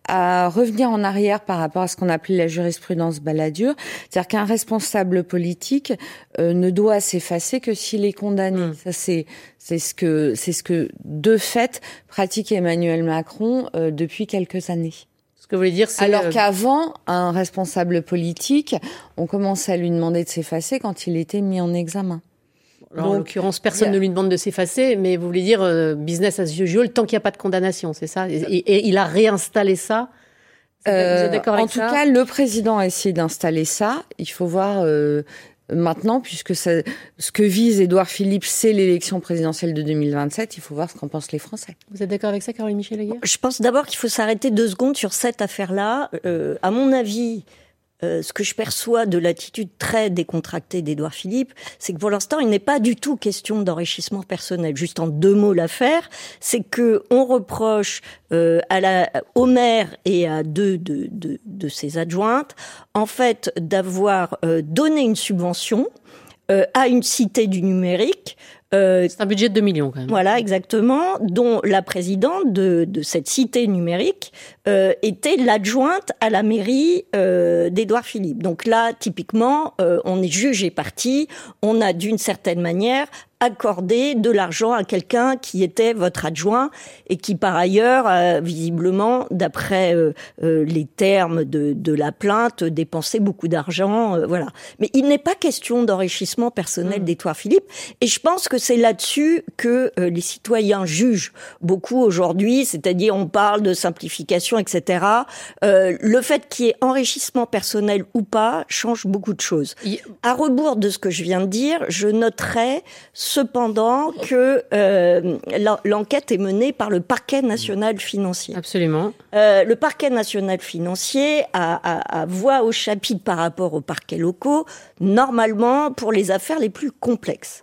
à revenir en arrière par rapport à ce qu'on appelait la jurisprudence Balladur. C'est-à-dire qu'un responsable politique euh, ne doit s'effacer que s'il est condamné. Mmh. Ça, c'est, c'est ce que, c'est ce que, de fait, pratique Emmanuel Macron euh, depuis quelques années. Ce que vous voulez dire, c'est... Alors qu'avant, un responsable politique, on commençait à lui demander de s'effacer quand il était mis en examen. Alors, donc, en l'occurrence, personne a... ne lui demande de s'effacer, mais vous voulez dire euh, business as usual tant qu'il n'y a pas de condamnation, c'est ça ? et, et, et il a réinstallé ça ? Vous euh, êtes d'accord avec en ça ? En tout cas, le président a essayé d'installer ça. Il faut voir... Euh, Maintenant, puisque ça, ce que vise Édouard Philippe, c'est l'élection présidentielle de deux mille vingt-sept, il faut voir ce qu'en pensent les Français. Vous êtes d'accord avec ça, Caroline Michel-Aguirre ? Je pense d'abord qu'il faut s'arrêter deux secondes sur cette affaire-là. Euh, à mon avis, euh, ce que je perçois de l'attitude très décontractée d'Édouard Philippe, c'est que pour l'instant, il n'est pas du tout question d'enrichissement personnel. Juste en deux mots l'affaire, c'est que on reproche euh, à la, au maire et à deux de, de, de ses adjointes, en fait, d'avoir euh, donné une subvention euh, à une cité du numérique. Euh, c'est un budget de deux millions quand même. Voilà, exactement, dont la présidente de, de cette cité numérique euh, était l'adjointe à la mairie euh, d'Édouard Philippe. Donc là, typiquement, euh, on est juge et partie, on a d'une certaine manière accorder de l'argent à quelqu'un qui était votre adjoint et qui par ailleurs, euh, visiblement, d'après euh, euh, les termes de, de la plainte, dépensait beaucoup d'argent. Euh, voilà. Mais il n'est pas question d'enrichissement personnel mmh. d'Édouard Philippe. Et je pense que c'est là-dessus que euh, les citoyens jugent beaucoup aujourd'hui. C'est-à-dire, on parle de simplification, et cetera. Euh, le fait qu'il y ait enrichissement personnel ou pas change beaucoup de choses. Il... À rebours de ce que je viens de dire, je noterais cependant que euh, l'enquête est menée par le parquet national financier. Absolument. Euh, le parquet national financier a, a, a voix au chapitre par rapport aux parquets locaux, normalement pour les affaires les plus complexes.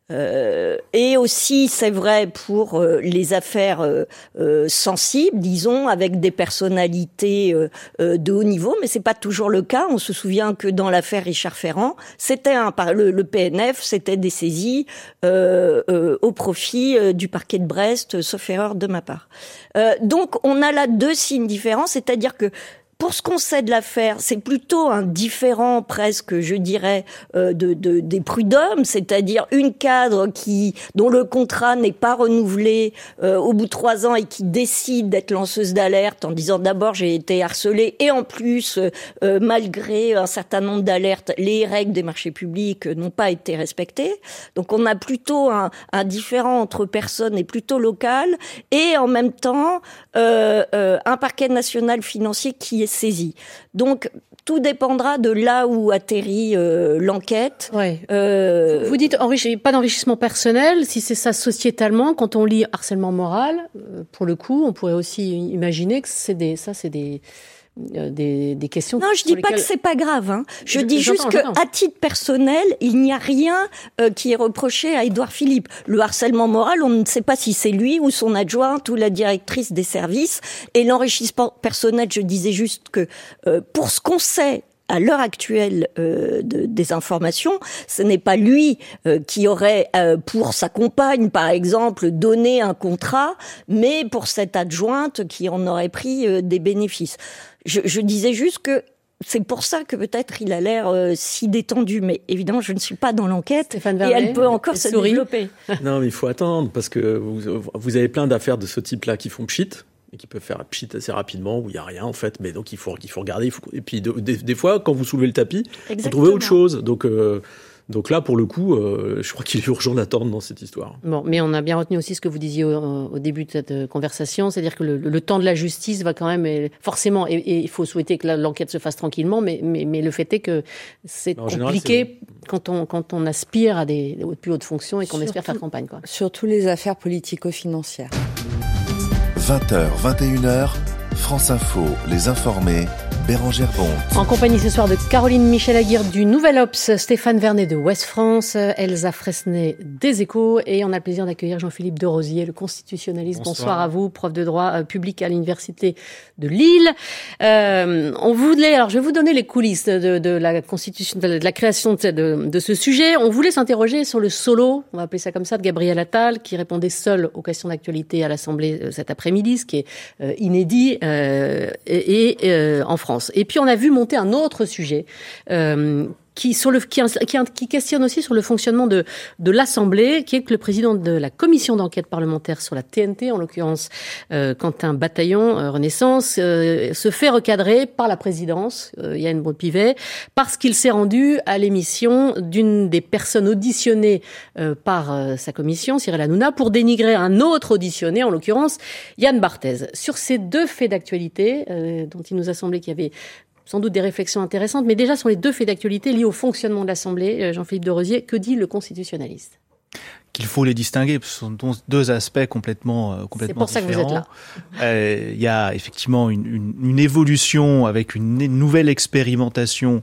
Euh, et aussi, c'est vrai pour euh, les affaires euh, euh, sensibles, disons, avec des personnalités euh, euh, de haut niveau, mais c'est pas toujours le cas. On se souvient que dans l'affaire Richard Ferrand, c'était un le, le P N F, c'était des saisies euh, euh, au profit euh, du parquet de Brest, sauf erreur de ma part. Euh, donc, on a là deux signes différents, c'est-à-dire que pour ce qu'on sait de l'affaire, c'est plutôt un différent presque, je dirais, euh, de, de des prud'hommes, c'est-à-dire une cadre qui dont le contrat n'est pas renouvelé euh, au bout de trois ans et qui décide d'être lanceuse d'alerte en disant d'abord j'ai été harcelée et en plus euh, malgré un certain nombre d'alertes, les règles des marchés publics n'ont pas été respectées. Donc on a plutôt un, un différent entre personnes et plutôt local et en même temps euh, euh, un parquet national financier qui est saisi. Donc, tout dépendra de là où atterrit euh, l'enquête. Ouais. Euh... Vous dites enrichi- pas d'enrichissement personnel. Si c'est ça sociétalement, quand on lit harcèlement moral, euh, pour le coup, on pourrait aussi imaginer que c'est des, ça, c'est des, euh, des, des questions. Non, je dis pas lesquelles... que c'est pas grave. Hein. Je, je dis juste que, à titre personnel, il n'y a rien euh, qui est reproché à Édouard Philippe. Le harcèlement moral, on ne sait pas si c'est lui ou son adjointe ou la directrice des services. Et l'enrichissement personnel, je disais juste que euh, pour ce qu'on sait à l'heure actuelle euh, de, des informations, ce n'est pas lui euh, qui aurait, euh, pour sa compagne, par exemple, donné un contrat, mais pour cette adjointe qui en aurait pris euh, des bénéfices. Je, je disais juste que c'est pour ça que peut-être il a l'air euh, si détendu. Mais évidemment, je ne suis pas dans l'enquête Stéphane et Vernet, elle peut encore se souris. développer. Non, mais il faut attendre parce que vous, vous avez plein d'affaires de ce type-là qui font pchit et qui peuvent faire pchit assez rapidement où il n'y a rien en fait. Mais donc il faut, il faut regarder. Il faut... Et puis de, de, des fois, quand vous soulevez le tapis, Exactement. vous trouvez autre chose. Donc... Euh, Donc là, pour le coup, euh, je crois qu'il est urgent d'attendre dans cette histoire. Bon, mais on a bien retenu aussi ce que vous disiez au, au début de cette conversation, c'est-à-dire que le, le temps de la justice va quand même, forcément, et il faut souhaiter que la, l'enquête se fasse tranquillement, mais, mais, mais le fait est que c'est en compliqué général, c'est... Quand, on, quand on aspire à des, des plus hautes fonctions et qu'on surtout, espère faire campagne, quoi. Surtout les affaires politico-financières. vingt heures, vingt et une heures, France Info, les informés, Bérangère Bonte. En compagnie ce soir de Caroline Michel-Aguirre du Nouvel Obs, Stéphane Vernet de Ouest France, Elsa Fresnay des Échos, et on a le plaisir d'accueillir Jean-Philippe de Rosier, le constitutionnaliste. Bonsoir, Bonsoir à vous, prof de droit euh, public à l'Université de Lille. Euh, on voulait, alors je vais vous donner les coulisses de, de la constitution, de la création de, de, de ce sujet. On voulait s'interroger sur le solo, on va appeler ça comme ça, de Gabriel Attal, qui répondait seul aux questions d'actualité à l'Assemblée euh, cet après-midi, ce qui est euh, inédit euh, et, et euh, en France. Et puis on a vu monter un autre sujet euh, qui sur le qui, qui, qui questionne aussi sur le fonctionnement de de l'Assemblée, qui est que le président de la commission d'enquête parlementaire sur la T N T, en l'occurrence euh, Quentin Bataillon, euh, Renaissance, euh, se fait recadrer par la présidence, euh, Yael Braun-Pivet, parce qu'il s'est rendu à l'émission d'une des personnes auditionnées euh, par euh, sa commission, Cyril Hanouna, pour dénigrer un autre auditionné, en l'occurrence Yann Barthès. Sur ces deux faits d'actualité, euh, dont il nous a semblé qu'il y avait sans doute des réflexions intéressantes, mais déjà sur les deux faits d'actualité liés au fonctionnement de l'Assemblée, Jean-Philippe de Rosier, que dit le constitutionnaliste ? Qu'il faut les distinguer, ce sont deux aspects complètement, euh, complètement différents. C'est pour différents. Ça que vous êtes là. Euh, il y a effectivement une, une, une évolution avec une nouvelle expérimentation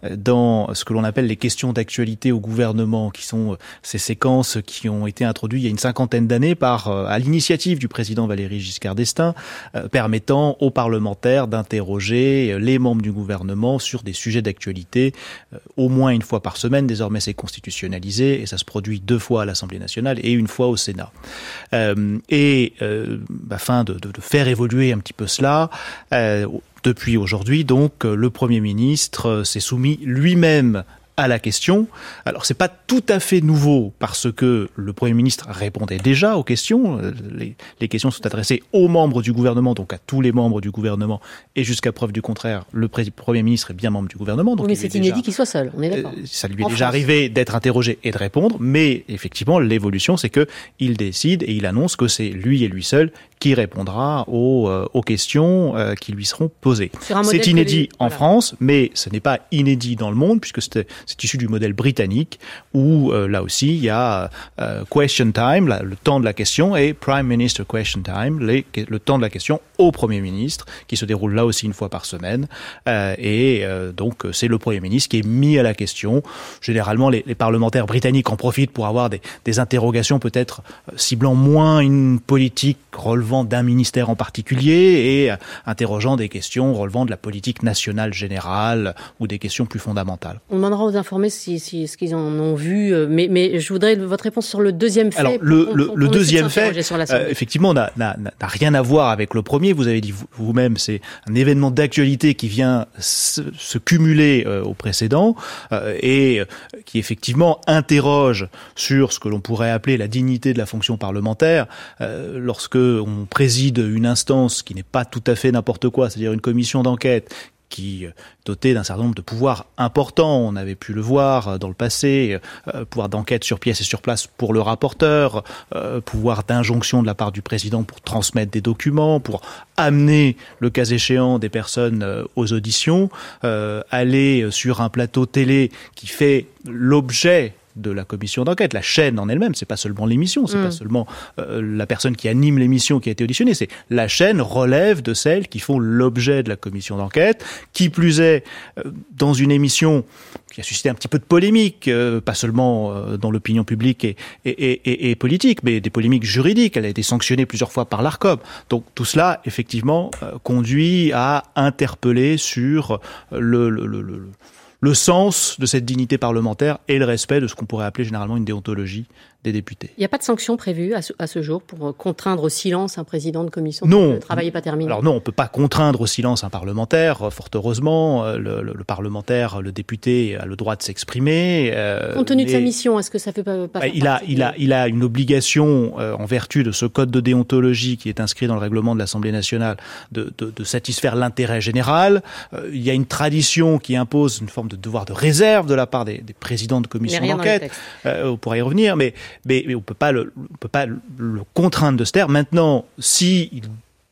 dans ce que l'on appelle les questions d'actualité au gouvernement, qui sont ces séquences qui ont été introduites il y a une cinquantaine d'années par, à l'initiative du président Valéry Giscard d'Estaing, euh, permettant aux parlementaires d'interroger les membres du gouvernement sur des sujets d'actualité euh, au moins une fois par semaine. Désormais, c'est constitutionnalisé et ça se produit deux fois à l'Assemblée nationale et une fois au Sénat. Euh, et euh, afin de, de, de faire évoluer un petit peu cela, euh, depuis aujourd'hui, donc, le Premier ministre s'est soumis lui-même à la question. Alors, c'est pas tout à fait nouveau parce que le Premier ministre répondait déjà aux questions. Les, les questions sont adressées aux membres du gouvernement, donc à tous les membres du gouvernement, et jusqu'à preuve du contraire, le pré- Premier ministre est bien membre du gouvernement. Donc oui, mais c'est inédit déjà, qu'il soit seul, on est d'accord. Euh, ça lui est en déjà France. arrivé d'être interrogé et de répondre, mais effectivement, l'évolution, c'est que il décide et il annonce que c'est lui et lui seul qui répondra aux, euh, aux questions euh, qui lui seront posées. C'est inédit les... en voilà. France, mais ce n'est pas inédit dans le monde, puisque c'est, c'est issu du modèle britannique, où euh, là aussi, il y a euh, question time, là, le temps de la question, et Prime Minister question time, les, le temps de la question au Premier ministre, qui se déroule là aussi une fois par semaine. Euh, et euh, donc, c'est le Premier ministre qui est mis à la question. Généralement, les, les parlementaires britanniques en profitent pour avoir des, des interrogations peut-être ciblant moins une politique relevant d'un ministère en particulier et interrogeant des questions relevant de la politique nationale générale ou des questions plus fondamentales. On demandera aux informés si, si ce qu'ils en ont vu, mais, mais je voudrais votre réponse sur le deuxième fait. Alors, le, le, le deuxième fait, euh, effectivement, n'a, n'a, n'a rien à voir avec le premier. Vous avez dit vous-même, c'est un événement d'actualité qui vient se, se cumuler euh, au précédent euh, et euh, qui effectivement interroge sur ce que l'on pourrait appeler la dignité de la fonction parlementaire euh, lorsque on préside une instance qui n'est pas tout à fait n'importe quoi, c'est-à-dire une commission d'enquête qui est dotée d'un certain nombre de pouvoirs importants. On avait pu le voir dans le passé, euh, pouvoir d'enquête sur pièce et sur place pour le rapporteur, euh, pouvoir d'injonction de la part du président pour transmettre des documents, pour amener, le cas échéant, des personnes euh, aux auditions, euh, aller sur un plateau télé qui fait l'objet de la commission d'enquête, la chaîne en elle-même, c'est pas seulement l'émission, c'est mmh. pas seulement euh, la personne qui anime l'émission qui a été auditionnée, c'est la chaîne relève de celles qui font l'objet de la commission d'enquête, qui plus est euh, dans une émission qui a suscité un petit peu de polémique, euh, pas seulement euh, dans l'opinion publique et, et, et, et politique, mais des polémiques juridiques. Elle a été sanctionnée plusieurs fois par l'ARCOM. Donc tout cela, effectivement, euh, conduit à interpeller sur le, le, le, le le sens de cette dignité parlementaire et le respect de ce qu'on pourrait appeler généralement une déontologie des députés. Il n'y a pas de sanction prévue à ce, à ce jour pour contraindre au silence un président de commission non. Le travail n'est pas terminé. Alors non, on ne peut pas contraindre au silence un parlementaire. Fort heureusement, le, le, le parlementaire, le député a le droit de s'exprimer. Euh, Compte tenu de sa mission, est-ce que ça fait pas, pas bah, il a, il a, il a une obligation euh, en vertu de ce code de déontologie qui est inscrit dans le règlement de l'Assemblée nationale de, de, de satisfaire l'intérêt général. Euh, il y a une tradition qui impose une forme de devoir de réserve de la part des, des présidents de commission d'enquête. Euh, on pourra y revenir, mais Mais, mais on peut pas le, on peut pas le, le contraindre de se taire. Maintenant, si il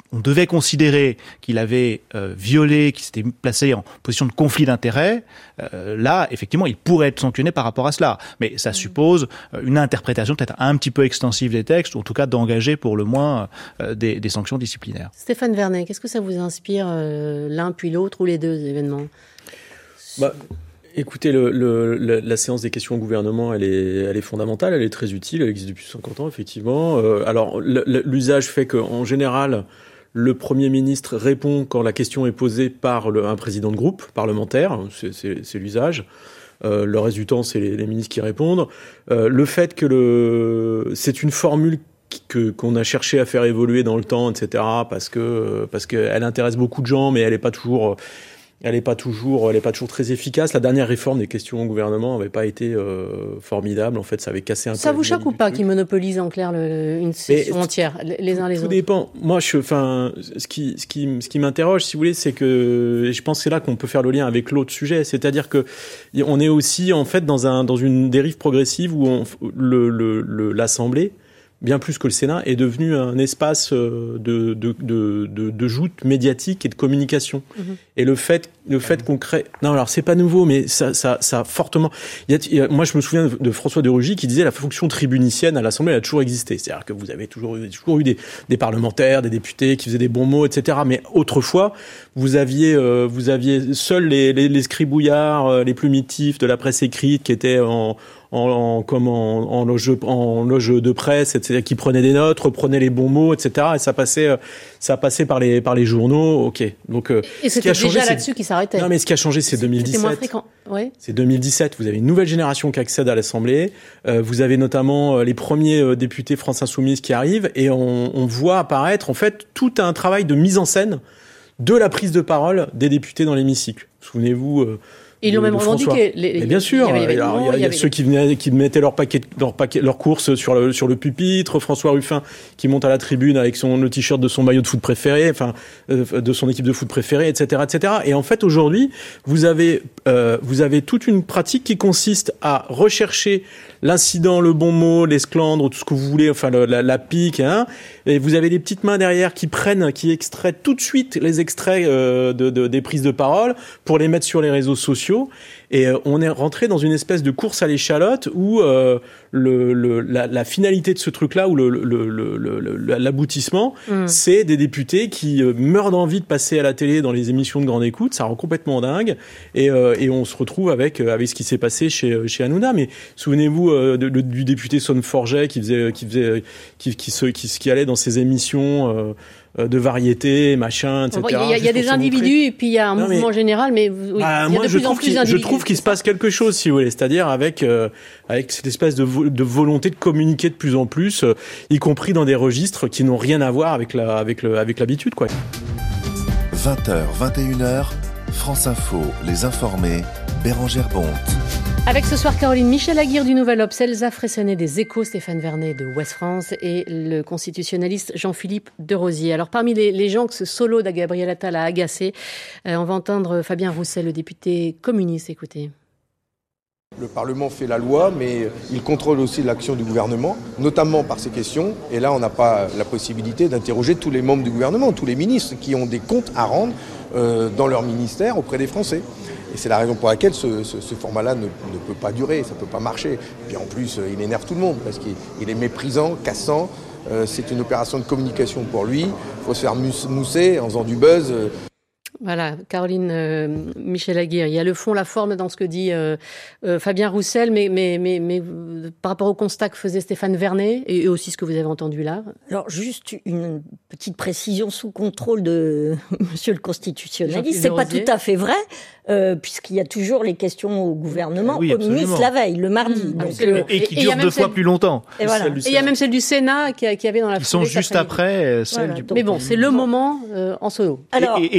on devait considérer qu'il avait euh, violé, qu'il s'était placé en position de conflit d'intérêts, euh, là, effectivement, il pourrait être sanctionné par rapport à cela. Mais ça suppose une interprétation peut-être un petit peu extensive des textes, ou en tout cas d'engager pour le moins euh, des, des sanctions disciplinaires. Stéphane Vernet, qu'est-ce que ça vous inspire, euh, l'un puis l'autre, ou les deux événements ? Bah, écoutez, le, le, le, la séance des questions au gouvernement, elle est, elle est fondamentale, elle est très utile, elle existe depuis cinquante ans, effectivement. Euh, alors, le, l'usage fait qu'en général, le Premier ministre répond quand la question est posée par le, un président de groupe parlementaire, c'est, c'est, c'est l'usage. Euh, le reste du temps, c'est les, les ministres qui répondent. Euh, le fait que le, c'est une formule que, qu'on a cherché à faire évoluer dans le temps, et cetera, parce que, parce qu'elle intéresse beaucoup de gens, mais elle n'est pas toujours... Elle n'est pas toujours, elle est pas toujours très efficace. La dernière réforme des questions au gouvernement n'avait pas été euh, formidable. En fait, ça avait cassé un peu. Ça vous choque ou pas qu'ils monopolisent en clair le, une session entière, les uns les autres? Tout dépend. Moi, je, enfin, ce qui, ce qui, ce qui m'interroge, si vous voulez, c'est que, et je pense que c'est là qu'on peut faire le lien avec l'autre sujet, c'est-à-dire que on est aussi en fait dans un, dans une dérive progressive où on, le, le, le, l'Assemblée, bien plus que le Sénat, est devenu un espace de, de, de, de, de joute médiatique et de communication. Mmh. Et le fait, le fait qu'on crée... Non, alors c'est pas nouveau, mais ça, ça, ça a fortement... Il y a, il y a, moi, je me souviens de François de Rugy qui disait la fonction tribunicienne à l'Assemblée, elle a toujours existé. C'est-à-dire que vous avez toujours eu, toujours eu des, des parlementaires, des députés qui faisaient des bons mots, et cetera. Mais autrefois, vous aviez, euh, vous aviez seuls les, les, les scribouillards, euh, les plumitifs de la presse écrite qui étaient en... En, en, comme en, en, loge, en loge de presse, et cetera, qui prenaient des notes, reprenaient les bons mots, et cetera. Et ça passait, ça passait par les, par les journaux. Ok. Donc, et c'était ce qui a déjà changé, là-dessus qui s'arrêtait. Non, mais ce qui a changé, c'est deux mille dix-sept. C'était moins fréquent. Ouais. C'est deux mille dix-sept. Vous avez une nouvelle génération qui accède à l'Assemblée. Euh, vous avez notamment les premiers députés France Insoumise qui arrivent, et on, on voit apparaître, en fait, tout un travail de mise en scène de la prise de parole des députés dans l'hémicycle. Souvenez-vous. Euh, Ils l'ont même revendiqué. Les, les, bien sûr, il y, avait, il y, alors, il y a, il y a ceux qui venaient, qui mettaient leur paquet, leur paquet, leurs courses sur le sur le pupitre. François Ruffin qui monte à la tribune avec son le t-shirt de son maillot de foot préféré, enfin euh, de son équipe de foot préférée, et cetera, et cetera. Et en fait, aujourd'hui, vous avez euh, vous avez toute une pratique qui consiste à rechercher l'incident, le bon mot, l'esclandre, tout ce que vous voulez, enfin le, la, la pique, hein. Et vous avez des petites mains derrière qui prennent, qui extraient tout de suite les extraits euh, de, de des prises de parole pour les mettre sur les réseaux sociaux. Et euh, on est rentré dans une espèce de course à l'échalote où euh, le, le, la, la finalité de ce truc-là, ou le, le, le, le, l'aboutissement, mmh. c'est des députés qui euh, meurent d'envie de passer à la télé dans les émissions de grande écoute. Ça rend complètement dingue. Et, euh, et on se retrouve avec, euh, avec ce qui s'est passé chez, chez Hanouna. Mais souvenez-vous euh, de, de, du député Son Forget qui faisait, qui faisait, qui, qui, qui, qui, qui allait dans ses émissions. Euh, de variété, machin, et cetera. Il y a, il y a des individus montrer. Et puis il y a un non, mouvement mais, général, mais oui, bah, il y a moi, de je plus en plus d'individus. Je trouve qu'il se passe quelque chose, si vous voulez, c'est-à-dire avec euh, avec cette espèce de, vo- de volonté de communiquer de plus en plus, euh, y compris dans des registres qui n'ont rien à voir avec la avec le avec l'habitude, quoi. vingt heures, vingt et une heures, France Info, les informés, Bérangère Bonte. Avec ce soir Caroline Michel Aguirre du Nouvel Obs, Elsa Fressonnet des Échos, Stéphane Vernet de Ouest France et le constitutionnaliste Jean-Philippe Derosier. Alors parmi les, les gens que ce solo de Gabriel Attal a agacé, euh, on va entendre Fabien Roussel, le député communiste. Écoutez. Le Parlement fait la loi, mais il contrôle aussi l'action du gouvernement, notamment par ces questions. Et là, on n'a pas la possibilité d'interroger tous les membres du gouvernement, tous les ministres qui ont des comptes à rendre euh, dans leur ministère auprès des Français. Et c'est la raison pour laquelle ce, ce, ce format-là ne, ne peut pas durer, ça ne peut pas marcher. Et puis en plus, il énerve tout le monde parce qu'il il est méprisant, cassant. Euh, c'est une opération de communication pour lui. Il faut se faire mousser en faisant du buzz. Voilà, Caroline euh, Michel Aguirre. Il y a le fond, la forme dans ce que dit euh, euh, Fabien Roussel, mais, mais, mais, mais euh, par rapport au constat que faisait Stéphane Vernet, et, et aussi ce que vous avez entendu là. Alors, juste une petite précision sous contrôle de Monsieur le constitutionnaliste. C'est pas tout à fait vrai, euh, puisqu'il y a toujours les questions au gouvernement oui, communiste la veille, le mardi. Mmh, donc, euh, et qui durent deux fois celle... plus longtemps. Et voilà. Et il y a même celle du Sénat qui, a, qui avait dans la Ils sont juste après celle voilà. du... Mais bon, c'est le moment euh, en solo. Alors, et, et, et pardon,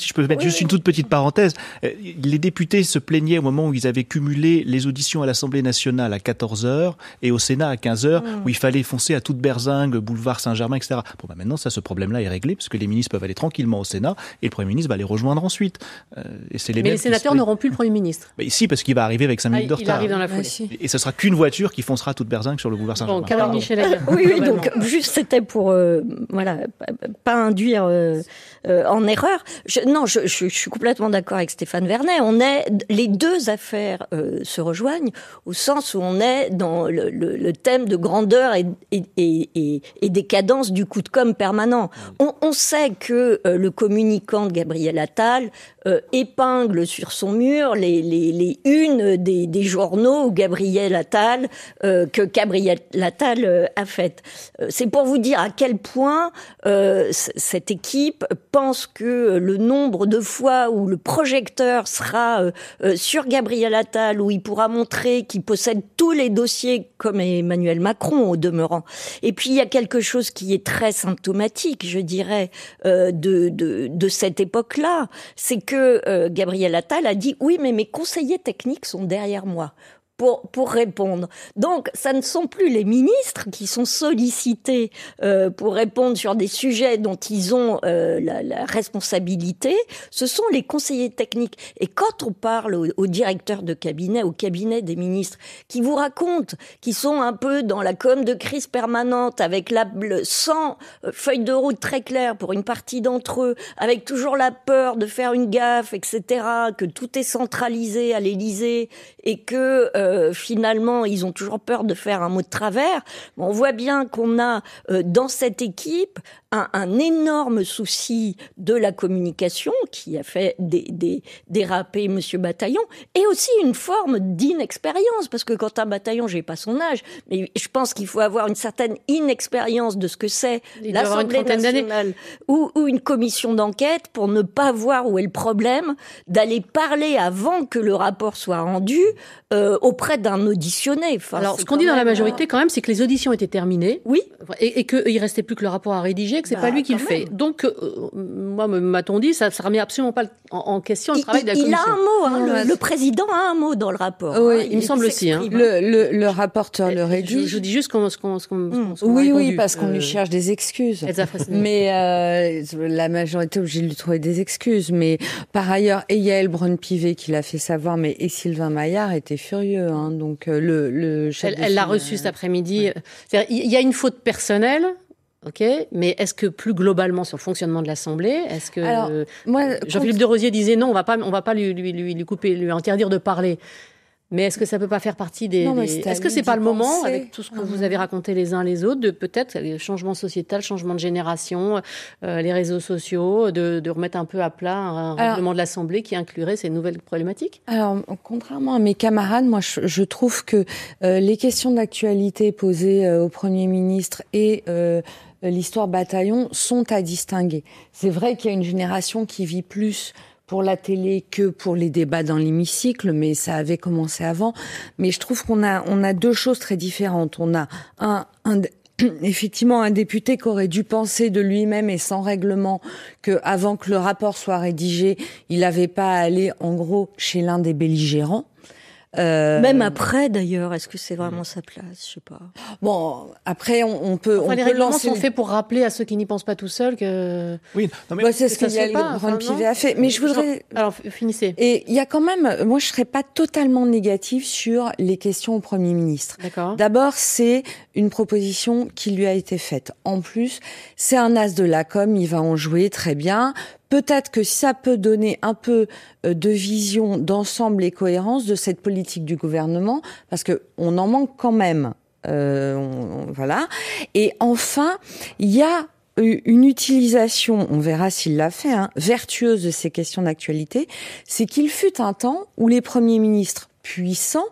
si je peux mettre oui, juste oui. une toute petite parenthèse, les députés se plaignaient au moment où ils avaient cumulé les auditions à l'Assemblée nationale à quatorze heures et au Sénat à quinze heures, mmh. où il fallait foncer à toute berzingue, boulevard Saint-Germain, et cetera. Bon, bah maintenant, ça, ce problème-là est réglé, parce que les ministres peuvent aller tranquillement au Sénat, et le Premier ministre va les rejoindre ensuite. Euh, et c'est les Mais les sénateurs se... n'auront plus le Premier ministre. Bah, si, parce qu'il va arriver avec cinq minutes ah, de retard. Il arrive dans la foulée. Ouais, et ce sera qu'une voiture qui foncera à toute berzingue sur le boulevard Saint-Germain. Bon, alors Michel Aguirre. Oui, oui, donc juste c'était pour euh, voilà pas induire euh, euh, en erreur. Je, non, je, je, je suis complètement d'accord avec Stéphane Vernet. On est les deux affaires euh, se rejoignent au sens où on est dans le, le, le thème de grandeur et, et, et, et, et décadence du coup de com' permanent. On, on sait que euh, le communicant de Gabriel Attal euh, épingle sur son mur les, les, les unes des, des journaux où Gabriel Attal euh, que Gabriel Attal euh, a fait. Euh, c'est pour vous dire à quel point euh, c- cette équipe pense que le nombre de fois où le projecteur sera euh, euh, sur Gabriel Attal, où il pourra montrer qu'il possède tous les dossiers comme Emmanuel Macron au demeurant. Et puis il y a quelque chose qui est très symptomatique, je dirais, euh, de, de, de cette époque-là, c'est que euh, Gabriel Attal a dit « Oui, mais mes conseillers techniques sont derrière moi ». Pour, pour répondre. Donc, ça ne sont plus les ministres qui sont sollicités euh, pour répondre sur des sujets dont ils ont euh, la, la responsabilité, ce sont les conseillers techniques. Et quand on parle aux, aux directeurs de cabinet, au cabinet des ministres, qui vous racontent qu'ils sont un peu dans la com de crise permanente, avec la, le, sans feuille de route très claire pour une partie d'entre eux, avec toujours la peur de faire une gaffe, et cetera, que tout est centralisé à l'Élysée et que euh, finalement ils ont toujours peur de faire un mot de travers. On voit bien qu'on a euh, dans cette équipe un, un énorme souci de la communication qui a fait des, des, déraper Monsieur Bataillon, et aussi une forme d'inexpérience, parce que quand un Bataillon, j'ai pas son âge, mais je pense qu'il faut avoir une certaine inexpérience de ce que c'est l'Assemblée nationale ou, ou une commission d'enquête pour ne pas voir où est le problème, d'aller parler avant que le rapport soit rendu euh, auprès d'un auditionné. Enfin, alors, ce qu'on dit dans la majorité, quand même, c'est que les auditions étaient terminées. Oui. Et, et qu'il restait plus que le rapport à rédiger, que c'est bah, pas lui qui le fait. Même. Donc, euh, moi, m'a-t-on dit, ça ne remet absolument pas en, en question le il, travail de la il commission. Il a un mot, hein, le, le président a un mot dans le rapport. Oui, hein, il, il me semble aussi. Hein. Le, le, le rapporteur le rédige. Je, je dis juste qu'on, ce qu'on, ce qu'on, mmh. ce qu'on oui, a oui, parce qu'on euh, lui cherche des excuses. Mais euh, la majorité est obligée de lui trouver des excuses. Mais par ailleurs, et Yael Braun-Pivet qui l'a fait savoir, mais et Sylvain Maillard était furieux. Hein, donc le, le chef elle, elle l'a reçu cet après-midi. Ouais. C'est-à-dire, il y a une faute personnelle. Ok, mais est-ce que plus globalement sur le fonctionnement de l'Assemblée, est-ce que Alors, moi, Jean-Philippe de Rosier disait non, on va pas, on va pas lui, lui, lui, lui couper, lui interdire de parler. Mais est-ce que ça peut pas faire partie des, non, des... est-ce que c'est pas le moment, penser. Avec tout ce que ah, vous avez raconté les uns les autres, de peut-être le changement sociétal, changement de génération, euh, les réseaux sociaux, de, de remettre un peu à plat un Alors, règlement de l'Assemblée qui inclurait ces nouvelles problématiques? Alors, contrairement à mes camarades, moi, je, je trouve que euh, les questions d'actualité posées euh, au Premier ministre et euh, l'histoire Bataillon sont à distinguer. C'est vrai qu'il y a une génération qui vit plus pour la télé que pour les débats dans l'hémicycle, mais ça avait commencé avant. Mais je trouve qu'on a, on a deux choses très différentes. On a un, un effectivement un député qui aurait dû penser de lui-même et sans règlement que avant que le rapport soit rédigé, il n'avait pas à aller en gros chez l'un des belligérants. Euh, Même après, d'ailleurs, est-ce que c'est vraiment sa place? Je sais pas. Bon, après, on, on peut. Enfin, on les peut règlements lancer... sont faits pour rappeler à ceux qui n'y pensent pas tout seuls que. Oui, non mais bah, c'est ce que Yael Braun-Pivet a fait. Mais je voudrais. Alors, finissez. Et il y a quand même. Moi, je serais pas totalement négative sur les questions au Premier ministre. D'accord. D'abord, c'est une proposition qui lui a été faite. En plus, c'est un as de la com. Il va en jouer très bien. Peut-être que ça peut donner un peu de vision d'ensemble et cohérence de cette politique du gouvernement, parce que on en manque quand même. Euh, on, on, voilà. Et enfin, il y a une utilisation, on verra s'il l'a fait, hein, vertueuse de ces questions d'actualité. C'est qu'il fut un temps où les premiers ministres puissants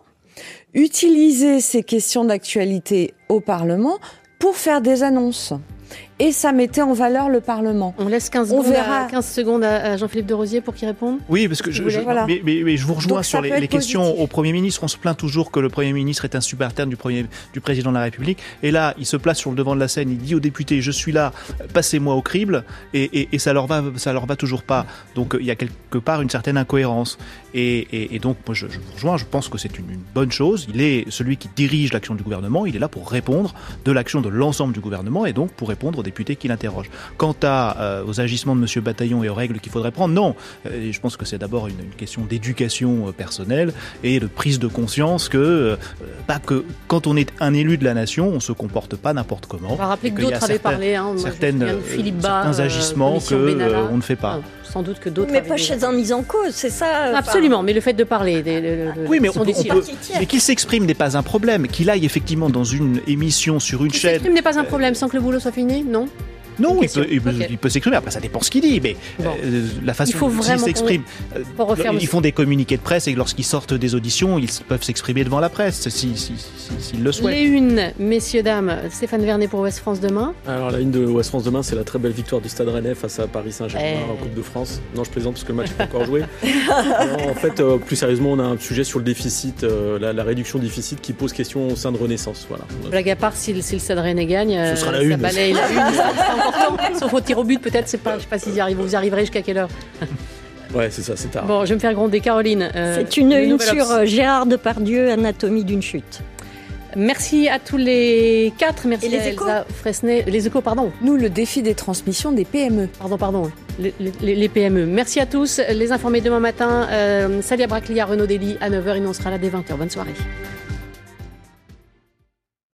utilisaient ces questions d'actualité au Parlement pour faire des annonces. et ça mettait en valeur le Parlement. On laisse quinze secondes, à, quinze secondes à Jean-Philippe de Rosier pour qu'il réponde. Oui, parce que je, je, voilà. mais, mais, mais je vous rejoins Donc, sur les, les questions au Premier ministre. On se plaint toujours que le Premier ministre est un subalterne du, premier, du Président de la République. Et là, il se place sur le devant de la scène, il dit aux députés, je suis là, passez-moi au crible, et, et, et ça leur va, ça leur va toujours pas. Donc il y a quelque part une certaine incohérence. Et, et, et donc, moi, je, je vous rejoins, je pense que c'est une, une bonne chose. Il est celui qui dirige l'action du gouvernement, il est là pour répondre de l'action de l'ensemble du gouvernement et donc pour répondre aux députés qui l'interrogent. Quant à, euh, aux agissements de M. Bataillon et aux règles qu'il faudrait prendre, non. Euh, je pense que c'est d'abord une, une question d'éducation euh, personnelle et de prise de conscience que, euh, bah, que quand on est un élu de la nation, on ne se comporte pas n'importe comment. On va rappeler que d'autres avaient parlé. Hein, certaines, euh, certains agissements euh, que euh, on ne fait pas. Ah, sans doute que d'autres. Mais pas chez un mis en cause, c'est ça. Absolument, enfin... mais le fait de parler. Des, des, des, oui, mais, on peut, on peut, mais qu'il s'exprime n'est pas un problème. Qu'il aille effectivement dans une émission sur une qu'il chaîne. S'exprime n'est pas un problème sans que le boulot soit fini, non? Non, il peut, il, peut, okay. il peut s'exprimer. Après, ça dépend ce qu'il dit, mais bon. euh, la façon dont il s'exprime. Euh, ils font des communiqués de presse et lorsqu'ils sortent des auditions, ils peuvent s'exprimer devant la presse, s'ils si, si, si, si, le souhaitent. Les unes, messieurs, dames, Stéphane Vernet pour Ouest France demain. Alors, la une de Ouest France demain, c'est la très belle victoire du Stade Rennais face à Paris Saint-Germain eh. en Coupe de France. Non, je plaisante parce que le match n'est pas encore joué. Non, en fait, euh, plus sérieusement, on a un sujet sur le déficit, euh, la, la réduction du déficit qui pose question au sein de Renaissance. Voilà. Blague à part, si, si le Stade Rennais gagne, ce sera la ça une. balaye la une, c'est important. Sauf au tir au but, peut-être, c'est pas, je sais pas s'ils y arrivent. Vous y arriverez jusqu'à quelle heure? Ouais, c'est ça, c'est tard. Bon, je vais me faire gronder. Caroline. Euh, c'est une une sur euh, Gérard Depardieu, Anatomie d'une chute. Merci à tous les quatre. Merci Et les à échos Elsa Fresnay. Les échos, pardon. Nous, le défi des transmissions des P M E. Pardon, pardon. Les, les, les P M E. Merci à tous. Les informés demain matin. Euh, Salia Braclia, Renaud Dely à neuf heures et nous on sera là dès vingt heures. Bonne soirée.